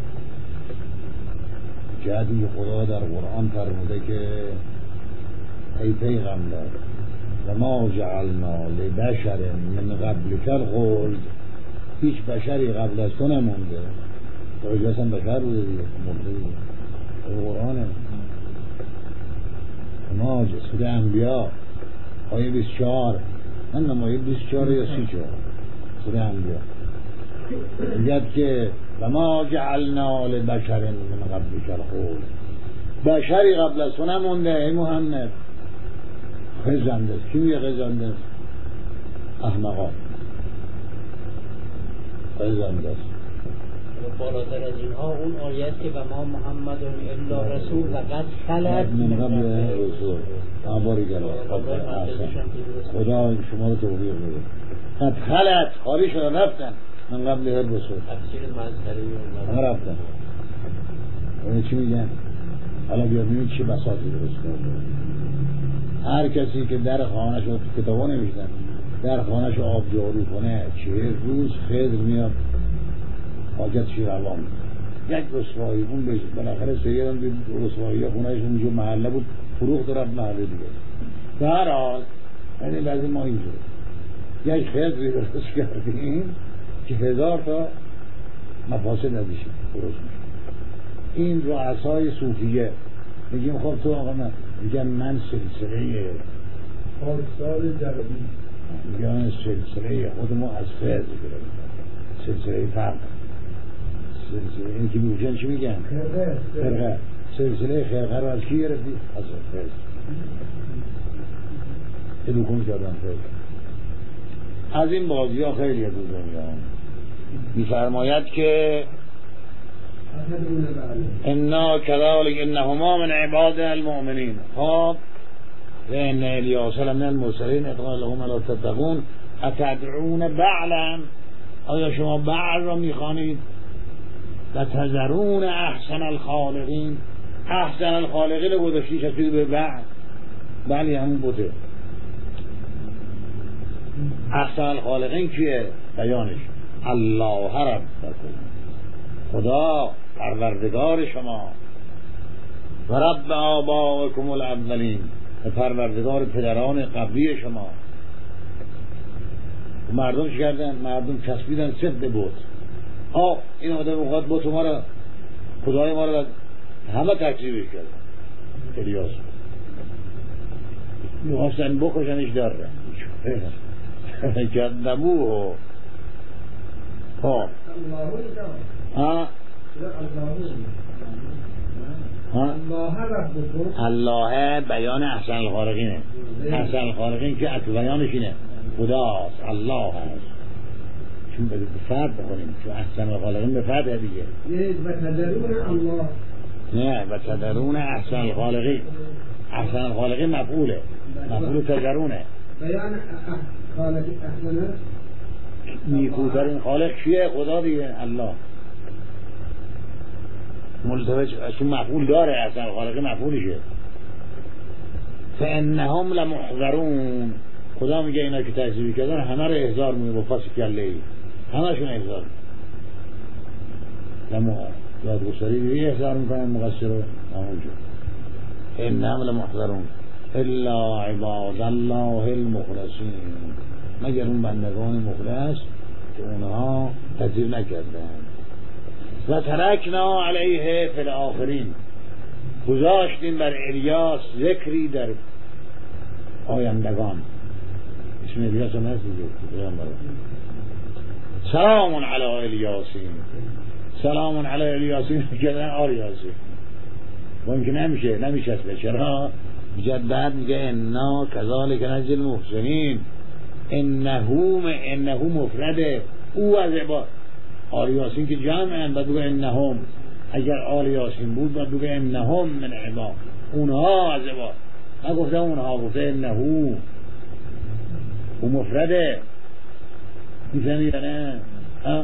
S1: جهتی خدا در قرآن فرموده که ای پیغمبر و ما جعلنا لبشر من قبلک الخلد، هیچ بشری قبل از تو نمونده. الیاس هم بشر بوده دیگه، مرده دیگه، قرآنه. ما سوره انبیاء آیه بیست و چهار، من نمایه بیست و چهار یا سی و چهار سوره انبیاء میگه که و ما جعلنا لبشر من قبلک الخلد، بشری قبل از تو نمونده ای محمد. خزنده است. کی میگه خزنده است؟ احمقا. خزنده است.
S2: بالاتر از اینها اون آیت که و ما محمد الا رسول و قد خلت
S1: من قبل رسول آباری گلو خدا شما رو توفیق بده. قد خلت خالی شده رفتن من قبل هر رسول همه رفتن. اونه چی میگن؟ حالا بیا ببینید چه بساطی درست کرده. هر کسی که در خانه‌ش رو تو کتابا نوشتن در خانه‌ش رو آب جارو کنه چه روز خضر میاد حاجتش روان. یک رسوایی اون بشه بالاخره سریع هم دید رسوایی ها خونهش اونجا محله بود فروخت رفت محله دیگه. به هر حال یعنی بعضی ما اینجور یک خیلی درست کردیم که هزار تا مفاسد ندیشیم درست میشه. این رؤسای صوفیه میگیم خب تو آقا من میگم من سلسله
S5: پارسال جربی
S1: میگم سلسله خود ما از فیض گرفتیم، سلسله فرق، سلسله این که میگن چی میگن؟
S5: خرقه
S1: خرقه. سلسله خرقه رو از کی گرفتی؟ از فیض. ادو کن کردن فیض. از این بازی ها خیلی دو دنیا میفرماید که انا كذلك انهما من عبادنا المؤمنین. خب و ان الیاس لمن المرسلین اذ قال لهم لا تتقون اتدعون بعلا، آیا شما بعل را میخوانید؟ و تذرون احسن الخالقین، احسن الخالقین رو گذاشتی شکلی به بعل، بلی همون بوده. احسن الخالقین کیه؟ بیانش الله ربکم، خدا پروردگار شما، و رب آبائکم الاولین، و پروردگار پدران قبلی شما. مردم چی کردن؟ مردم چسبیدن صد به بت. آه این آدم اوقات بت ما را، خدای ما را همه تکذیبش کردن. الیاس میخواستن بکشنش داره کذبوه. ها ها الله بیان احسن الخالقینه. احسن الخالقین که اصل بیانش اینه خداست، الله هست. چون به فرد بخونیم، چون احسن الخالقین به فرد دیگه.
S5: و تدرون الله،
S1: نه و تدرون احسن الخالقین. احسن الخالقین مفعوله، مفعول تدرونه.
S5: بیان خالق احسن
S1: نیکوترین خالق کیه؟ خدا دیگه، الله. ملتوج چون مفعول داره، اصلا خالق مفعولشه. فانهم لمحضرون، خدا میگه اینا که تکذیب کردن همه رو احضار میگه با پاس کله ای، همشون احضار. لما یادگذاری دیگه احضار میکنن مقصر رو همونجا. انهم لمحضرون الا عباد الله المخلصین، مگر اون بندگان مخلص که اونها تکذیب نکردن. و ترکنا علیه فی الاخرین، گذاشتیم بر الیاس ذکری در آیندگان. اسم الیاس هم هست دیگه. سلام علی الیاسین، سلام علی الیاسین کردن آریاسین. با اینکه نمیشه نمیشه اصلا. چرا؟ مجدد میگه انا کذالک نجزی المحسنین. انهو انهو مفرده، او از عباد. آل یاسین که جمعن، بعد بگه انهم. اگر آل یاسین بود بعد بگه انهم من عباد، اونها از عباد. نگفته اونها، گفته انهو. او مفرده. میفهمی یا نه؟ ها؟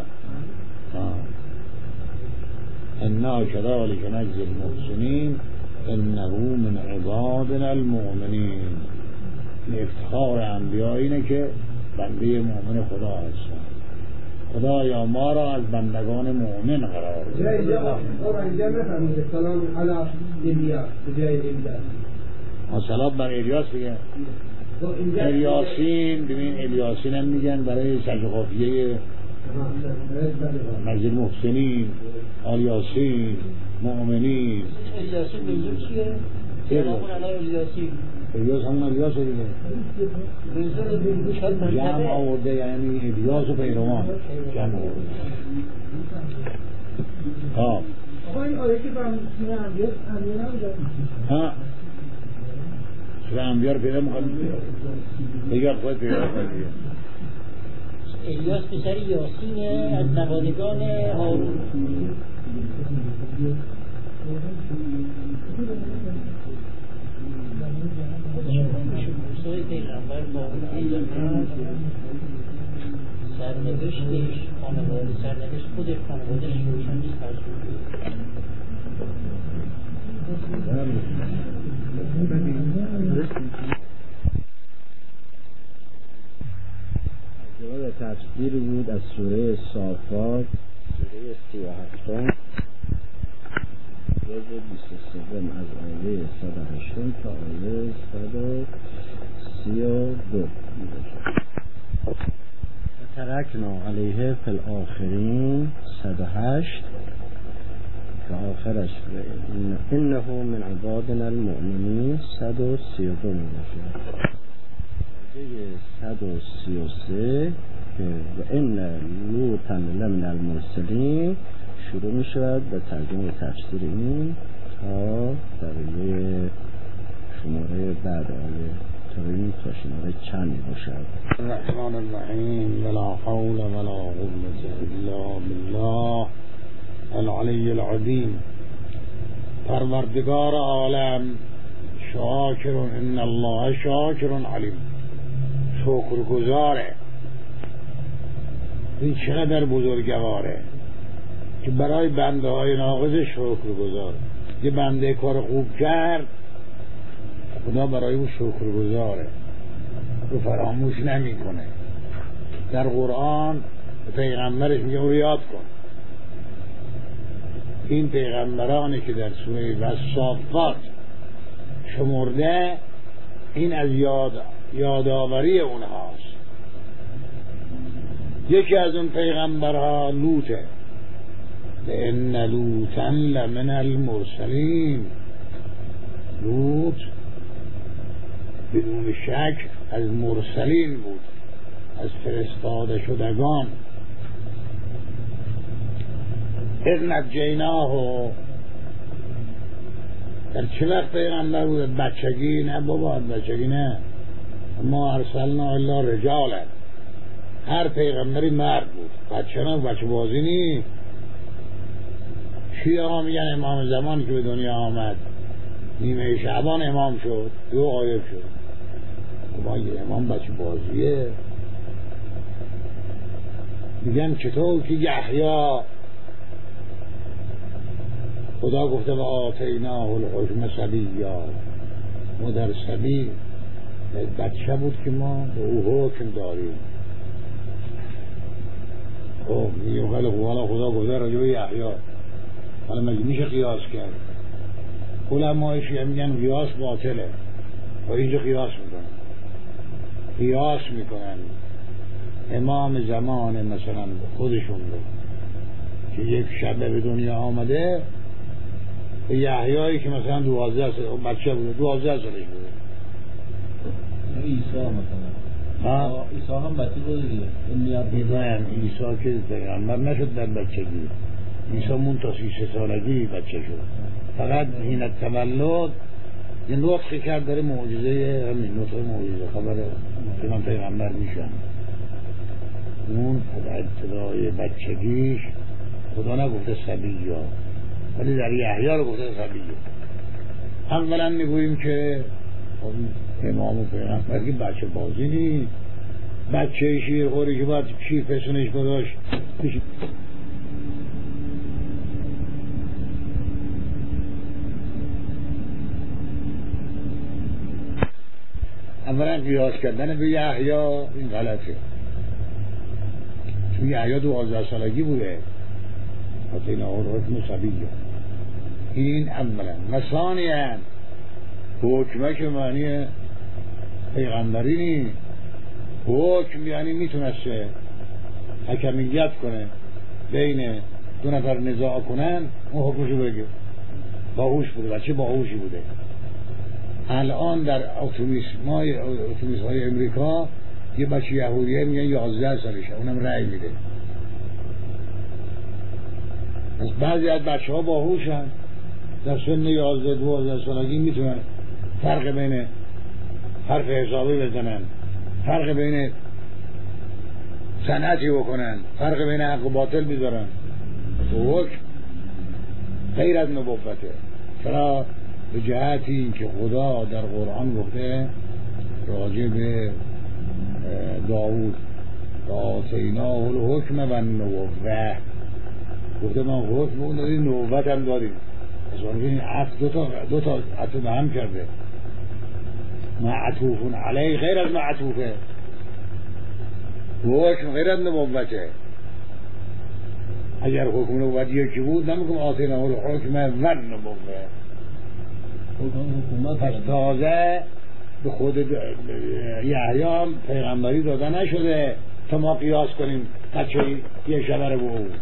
S1: انا کذالک نجزی المحسنین انهو من عبادنا المؤمنین. افتخار انبیاء اینه که بنده مؤمن خدا هستن. خدایا ما را از بندگان مؤمن قرار بده.
S5: جای اینجا اینجا نفهمید سلام علی الیاس جای اینجا.
S1: سلام بر الیاس دیگه. الیاسین، ببین الیاسین هم میگن برای سجع قافیه نجزی المحسنین، آل یاسین، مؤمنین.
S2: الیاسین منظور چیه؟ سلام علی الیاسین.
S1: الیاس همون الیاس دیگه. جمع آورده یعنی الیاس و پیروان جمع آورده. ها
S3: آقا این آیه که فرمودین انبیاء انبیاء نبوده؟
S1: ها چرا انبیاء رو پیدا می‌کنید؟ بگه خود پیدا کنید.
S2: الیاس پسر یاسینه از نوادگان هارون. موسی پیغمبر با اون سرنوشتش خانواده سرنوشت خودش خانوادهش روشن نیست.
S6: جواب تفسیر بود از سوره صافات، سوره سی و هفتم، جز بیست و سوم از آیه صد و هشتم تا آیه صد و سی و دو. ترکنا علیه فی الاخرین صد و هشت و آخرش انه من عبادنا المؤمنین صد و سی و دو می باشه. صد و سی و سه و این لوطا لمن المرسلین شروع می شود به ترجمه تفسیر این تا در شماره بعد آیه تا این تا شماره چند می باشد.
S1: الرحمن الرحیم ولا حول ولا قوة الا بالله العلی العظیم. پروردگار عالم شاکر، ان الله شاکر علیم، شکرگزاره. این چقدر بزرگواره که برای بنده های ناقض شکرگزار. یه بنده کار خوب کرد، خدا برای او شکرگزاره، رو فراموش نمی کنه. در قرآن پیغمبرش میگه او رو یاد کن. این پیغمبرانی که در سوره والصافات شمرده، این از یاد یادآوری اونهاست. یکی از اون پیغمبرها لوطه. ان لوطا لمن المرسلین. لوط بدون شک از مرسلین بود، از فرستاده شدگان. اذ نجیناه، در چه وقت پیغمبر بود؟ بچگی؟ نه بابا، بچگی نه. ما ارسلنا الا رجالا، هر پیغمبری مرد بود. بچه نه، بچه بازی نی. شیعه ها میگن امام زمان که به دنیا آمد نیمه شعبان امام شد، دو غایب شد. ما یه امام بچه بازیه. میگن چطور که یحیی خدا گفته و آتیناه الحکم صبیا، ما در صبی بچه بود که ما به او حکم داریم. خب میگیم خیلی خوب، حالا خدا گفته راجع به یحیی، حالا مگه میشه قیاس کرد؟ علمای شیعه میگن قیاس باطله و اینجا قیاس میکنن قیاس میکنن امام زمان مثلا خودشون رو که یک شبه به دنیا آمده، به یحیایی که مثلا دوازده سال بچه بوده، دوازده سالش بوده.
S2: عیسی مثلا عیسی هم بچه بوده دیگه.
S1: نه، عیسی که پیغمبر نشد در بچگی. عیسی مون تا سی سه سالگی بچه شد. فقط این تولد یه نطقی کرد، داره معجزه همین نطق معجزه خبره که من پیغمبر میشم. اون در ابتدای بچگیش خدا نگفته صبیه، ولی در یحیی رو گفته صبیه. اولا میگوییم که امام و پیغمبر که بچه بازی نیست، بچه شیر خوری که باید شیر پسونش گذاشت. اولا قیاس کردن به یحیی این غلطه، چون یحیی دوازده سالگی بوده. آتیناه الحکم صبیا. این اولا. و ثانیاً حکمه که معنی پیغمبری نیست. حکم یعنی میتونسته حکمیت کنه، بین دو نفر نزاع کنن، اون حکمشو بگه. باهوش بوده، بچه باهوشی بوده. الان در اتوبوس های امریکا یه بچه یهودیه میگن یازده سالشه، اونم رأی میده. از بعضی از بچه ها باهوشن، در سن یازده دوازده سالگی میتونن فرق بین حرف حسابی بزنن، فرق بین صنعتی بکنن، فرق بین حق و باطل بذارن. حکم غیر از نبوته. چرا؟ به جهتی که خدا در قرآن گفته راجع به داوود آتیناه الحکم و النبوة، گفته من حکم اون دادیم، نبوت هم داریم. از اون این عطف دو تا دو تا عطف به هم کرده. معطوفون علیه غیر از معطوفه. حکم غیر از نبوته. اگر حکم نبوت یکی بود نمیگم آتیناه الحکم و النبوة. پس تازه به خود یحیی پیغمبری داده نشده، تا ما قیاس کنیم بچه یه شبره با او.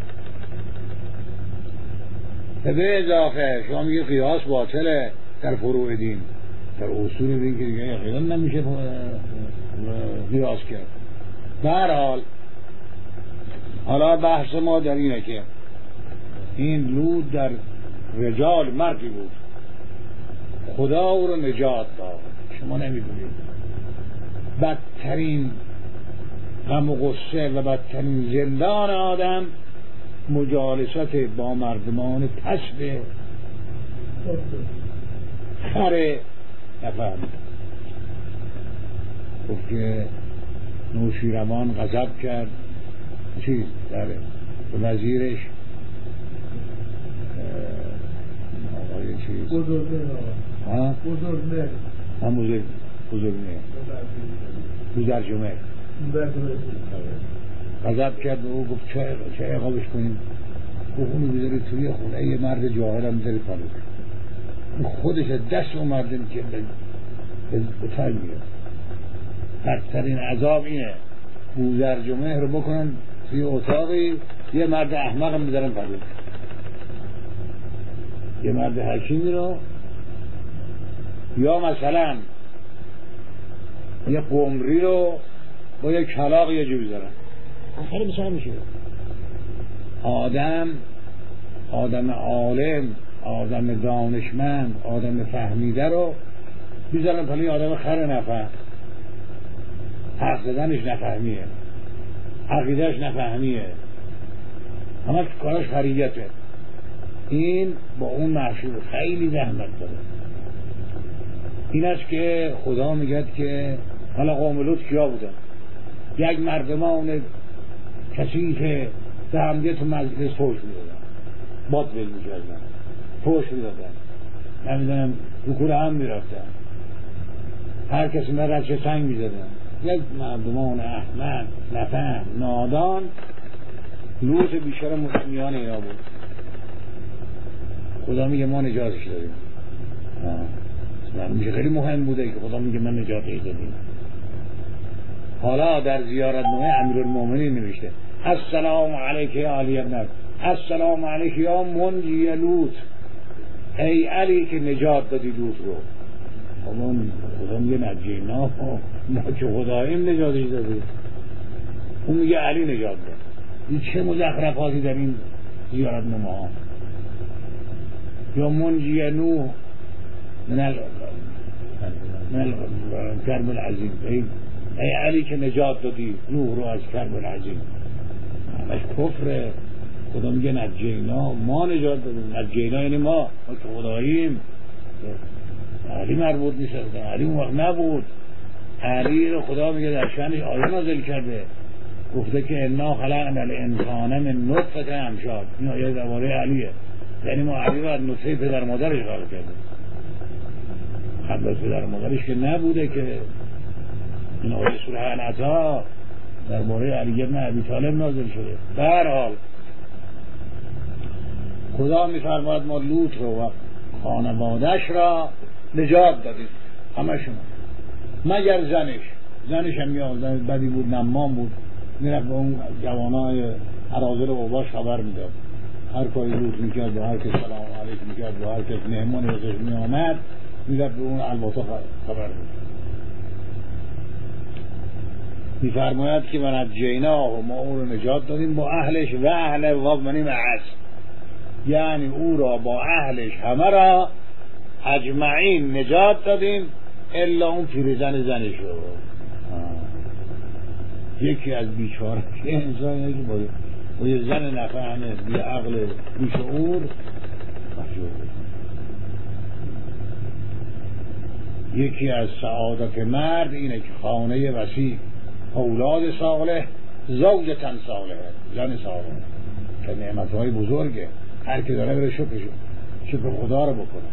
S1: به اضافه شما میگه قیاس باطله در فروع دین، در اصول دین که دیگه یقینا نمیشه قیاس کرد. به هر حال حالا بحث ما در اینه که این لوط در رجال مردی بود، خدا او رو نجات داد. شما نمیدونید بدترین غم و غصه و بدترین زندان آدم مجالست با مردمان پسب خره نفهم. گفت که نوشیروان غضب کرد چیز داره وزیرش آقای چیز
S5: بزرگمه
S1: ها
S5: بزرگمه
S1: هم بزرگ بزرگمه بزرگمه غضب کرد و او گفت چه چه عقابش کنیم؟ گفت اونو بذاری توی خونه یه مرد جاهل هم بذاری پالوک، خودش دست اون مردم که به تر میاد. بدترین عذاب اینه بوزرجمه رو بکنن توی اتاقی یه مرد احمق هم بذارن پالوک، یه مرد حکیمی رو، یا مثلا یه قمری رو با یه کلاق یه جو بذارن. آخری بسیار میشه آدم آدم عالم، آدم دانشمند، آدم فهمیده رو بیزارن پلی آدم خر نفهم، حرف زدنش نفهمیه، عقیدهش نفهمیه، همه کارش خریته. این با اون محشور خیلی زحمت داره. این است که خدا میگه که حالا قوم لوط کیا بودن؟ یک مردمان کسیف به همدیه تو مجلس فوش میدادن، باطل میکردن، فوش میدادن، نمیدونم رو کوره هم میرفتن، هر کسی مرچه سنگ میزدن. یک مردمان احمق نفهم نادان لوط بیشتر مسلمیان اینا بود. خدا میگه ما نجاتش دادیم. میگه خیلی مهم بوده که خدا میگه من نجاتش دادیم. حالا در زیارتنامه امیرالمومنین نوشته السلام علیک یا علی ابن، السلام علیک یا منجی لوط، ای علی که نجات دادی لوط رو. خدا میگه نجینا، ما که خداییم نجاتش دادیم. اون میگه علی نجات داد. این چه مزخرفاتی در این زیارتنامه ها. یا منجی نوح من ال من کرب العظیم، ای ای علی که نجات دادی نوح رو از کرب العظیم. همش کفره. خدا میگه نجینا، ما نجات دادیم. نجینا یعنی ما، ما که خداییم. علی مربوط نیست، علی اون وقت نبود. علی رو خدا میگه در شأنش آیه نازل کرده، گفته که انا خلقنا الانسان من نطفه امشاد. این آیه درباره علیه، یعنی ما علی رو از نطفه پدر مادرش خلق کرده. قبل از پدر مادرش که نبوده که. این آیه سوره انعطا درباره علی ابن ابی طالب نازل شده. به هر حال خدا میفرماید ما لوط رو و خانواده‌اش را نجات دادیم، همشون، مگر زنش. زنش هم یه زن بدی بود، نمام بود، میرفت به اون جوانای اراذل و اوباش خبر میداد. هر کاری لوط میکرد و هر کس سلام علیکم میکرد و هر کس مهمانی واسش میآمد میرفت به اون الباطا خبر میداد. میفرماید که من از جینا و ما او رو نجات دادیم با اهلش و اهل و منیم عصر، یعنی او را با اهلش همه را اجمعین نجات دادیم الا اون پیرزن زنش رو. یکی از بیچاره که انسان که با با یه زن نفهمه بی عقل بی شعور محجور. یکی از سعادت مرد اینه که خانه وسیع، اولاد صالح، زوجتن صالحه، زن صالح، که نعمتهای بزرگه. هر که داره بره شکر شکر خدا رو بکنه.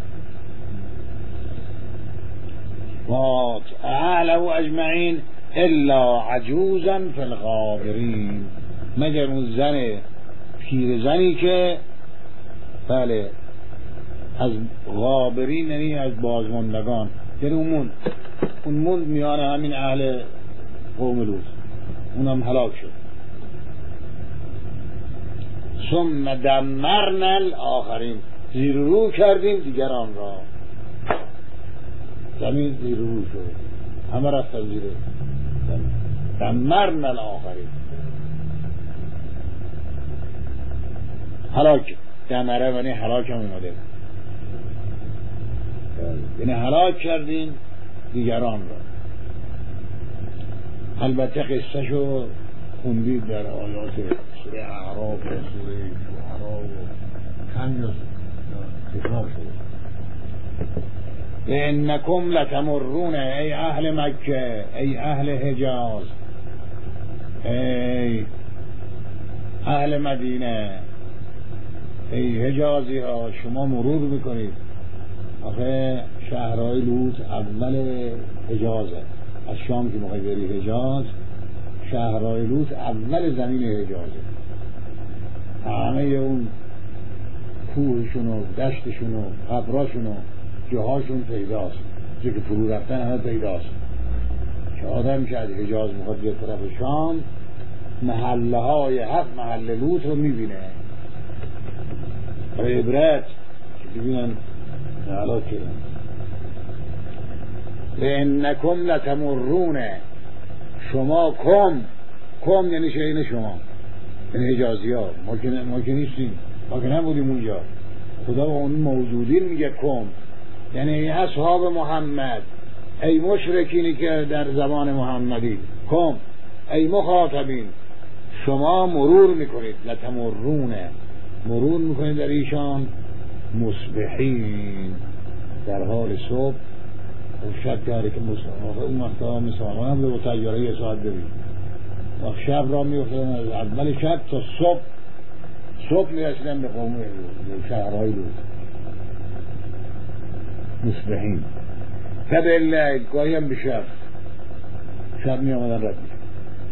S1: و اهله اجمعین الا عجوزا فی الغابرین، مگر اون زن پیر زنی که بله از غابرین یعنی از بازماندگان، یعنی اون موند اون موند میان همین اهل قوم لوط. اونم هلاک شد. ثم دمرنا الاخرین، زیر رو کردیم دیگران را. زمین زیر رو شد، همه رفتن زیر زمین. دمرنا الاخرین، هلاک. دمره یعنی هلاک هم اومده، یعنی هلاک کردیم دیگران را. البته قصه شو خوندید در آیات سوره اعراف و سوره شعراء و چند جا تکرار شده. انکم لتمرون، ای اهل مکه، ای اهل حجاز، ای اهل مدینه، ای حجازی ها، شما مرور میکنید. آخه شهرهای لوط اول حجازه، از شام که میخوای بری حجاز، شهرهای لوط اول زمین حجازه. همه اون کوهشون و دشتشون و قبراشون و جاهاشون پیداست، چه که فرو رفتن همه پیداست. که آدم که از حجاز میخواد بیاد طرف شام، محله های هفت محله لوط رو میبینه برای عبرت که ببینن حالا که انکم لتمرون، شما کم کم یعنی شعین شما، یعنی حجازی ها، ما که, ما که نیستیم، ما که نبودیم اونجا. خدا با اون موجودین میگه کم، یعنی ای اصحاب محمد، ای مشرکینی که در زمان محمدی، کم ای مخاطبین، شما مرور میکنید. لتمرون، مرور میکنید در ایشان، مصبحین، در حال صبح. و شب داره که مصبح اون وقتا مثلا هم به تیاره یه ساعت برید، و شب را میفتدن از اول شب تا صبح. صبح میرسیدن به قوم شهرهای لوط. مصبحین فباللیل، گاهی هم به شب، شب می آمدن رد میشن،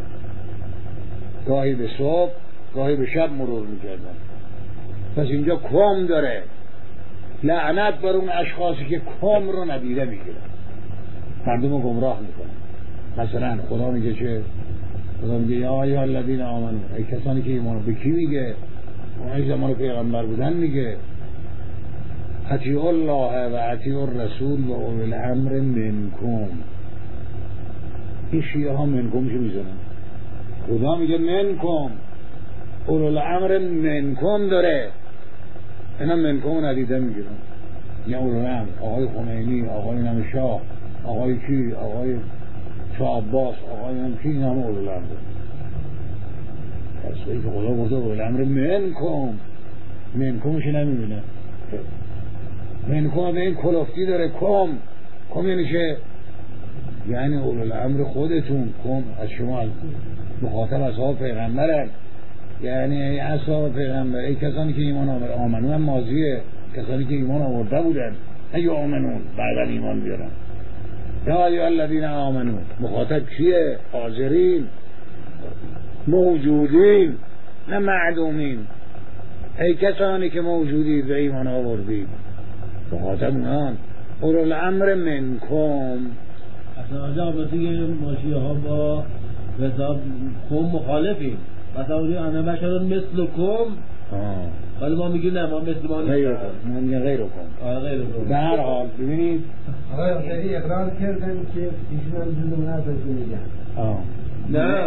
S1: گاهی به صبح گاهی به شب مرور میکردن. پس اینجا کم داره، لعنت بر اون اشخاصی که کم رو ندیده میگیرن، مردم رو گمراه میکنن. مثلا خدا میگه چه؟ خدا میگه یا ایها الذین آمنوا، ای کسانی که ایمان، به کی میگه؟ اونایی زمان پیغمبر بودن میگه اطیعوا الله و اطیعوا الرسول و اولی الامر منکم. این شیعه ها منکم شو میزنن، خدا میگه منکم، اولی الامر منکم داره، اینا منکم ندیده میگیرن. یا اولی الامر، آقای خمینی، آقای نم شاه، آقای کی، آقای شاه عباس، آقای نم کی، این همه اولی الامر. پس ای که خدا گفته اولی الامر منکم، منکمش نمیبینه. منکم به این کلفتی داره. کم کم یعنی چه؟ یعنی اولو الامر خودتون، کم از شما، مخاطب اصحاب پیغمبرن، یعنی ای اصحاب پیغمبر، ای کسانی که ایمان آمد. آمنون هم ماضیه، کسانی که ایمان آورده بودن، ای آمنون بعدا ایمان بیارن. یا ایها الذین آمنون، مخاطب کیه؟ حاضرین، موجودین، نه معدومین. ای کسانی که موجودید و ایمان آوردید، مخاطب اونان. اولو الامر منکم.
S2: اصلا آجا عباسی ما شیعه ها با حساب کم مخالفیم. مثلا اونی انا بشرون مثل کم، ولی ما میگیم نه، ما مثل ما
S1: نیستیم، ما میگیم غیر کم.
S2: آه غیر کم.
S1: به هر حال ببینید
S3: آقای خیلی اقرار کردن که ایشون هم جزو منافقین میگن.
S1: آه
S2: نه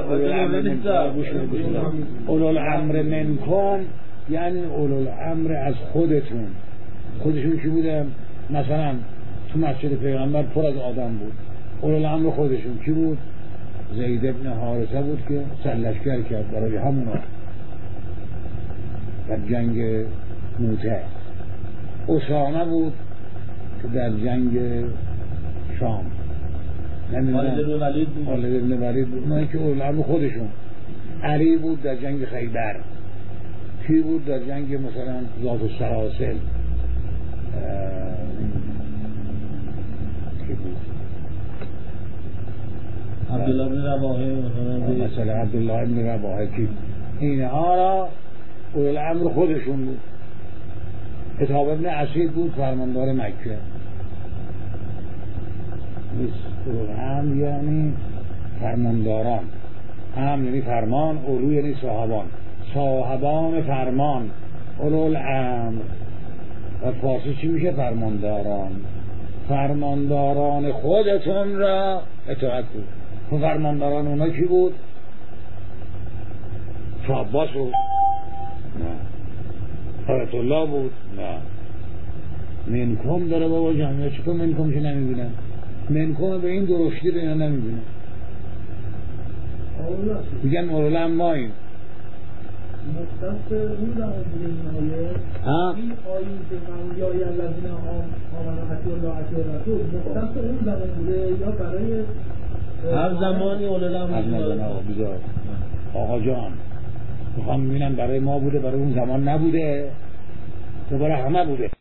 S1: اولو الامر منکم یعنی اولو الامر از خودتون. خودشون کی بودن؟ مثلا تو مسجد پیغمبر پر از آدم بود، اولو الامر خودشون کی بود؟ زید ابن حارثه بود که سرلشکر کرد برای همونا در جنگ موته. اسامه بود که در جنگ شام.
S2: خالد ابن ولید بود.
S1: خالد ابن ولید بود، اونایی که اولو الامر خودشون. علی بود در جنگ خیبر. کی بود در جنگ مثلا ذات السلاسل؟ کی بود؟
S2: عبدالله بن رواحه
S1: مثلا عبدالله بن رواحه. کی؟ اینها را اولو الامر خودشون بود. کتاب ابن اسید بود فرماندار مکه. اولو الامر یعنی فرمانداران. هم یعنی فرمان، اولو یعنی صاحبان، صاحبان فرمان، اولو الامر. و فارسی چی میشه؟ فرمانداران. فرمانداران خودتون را اطاعت بود. و فرمانداران اونا کی بود؟ شاه عباس بود؟ نه. آیت الله بود؟ نه. منکم داره بابا جان، چطور منکم چه نمیبینن؟ منکم به این درشتی رو اینا نمیبینن، میگن اولم ماییم.
S5: مختص اون زمان بوده این آیه.
S1: ها؟
S5: این آیه که من یا یا الذین آمنوا اطیعوا الله اطیعوا الرسول مختص اون زمان بوده یا برای
S2: هر زمانی اولم
S1: از نظر بذار آقا جان میخوام ببینم برای ما بوده برای اون زمان نبوده، دوباره همه بوده.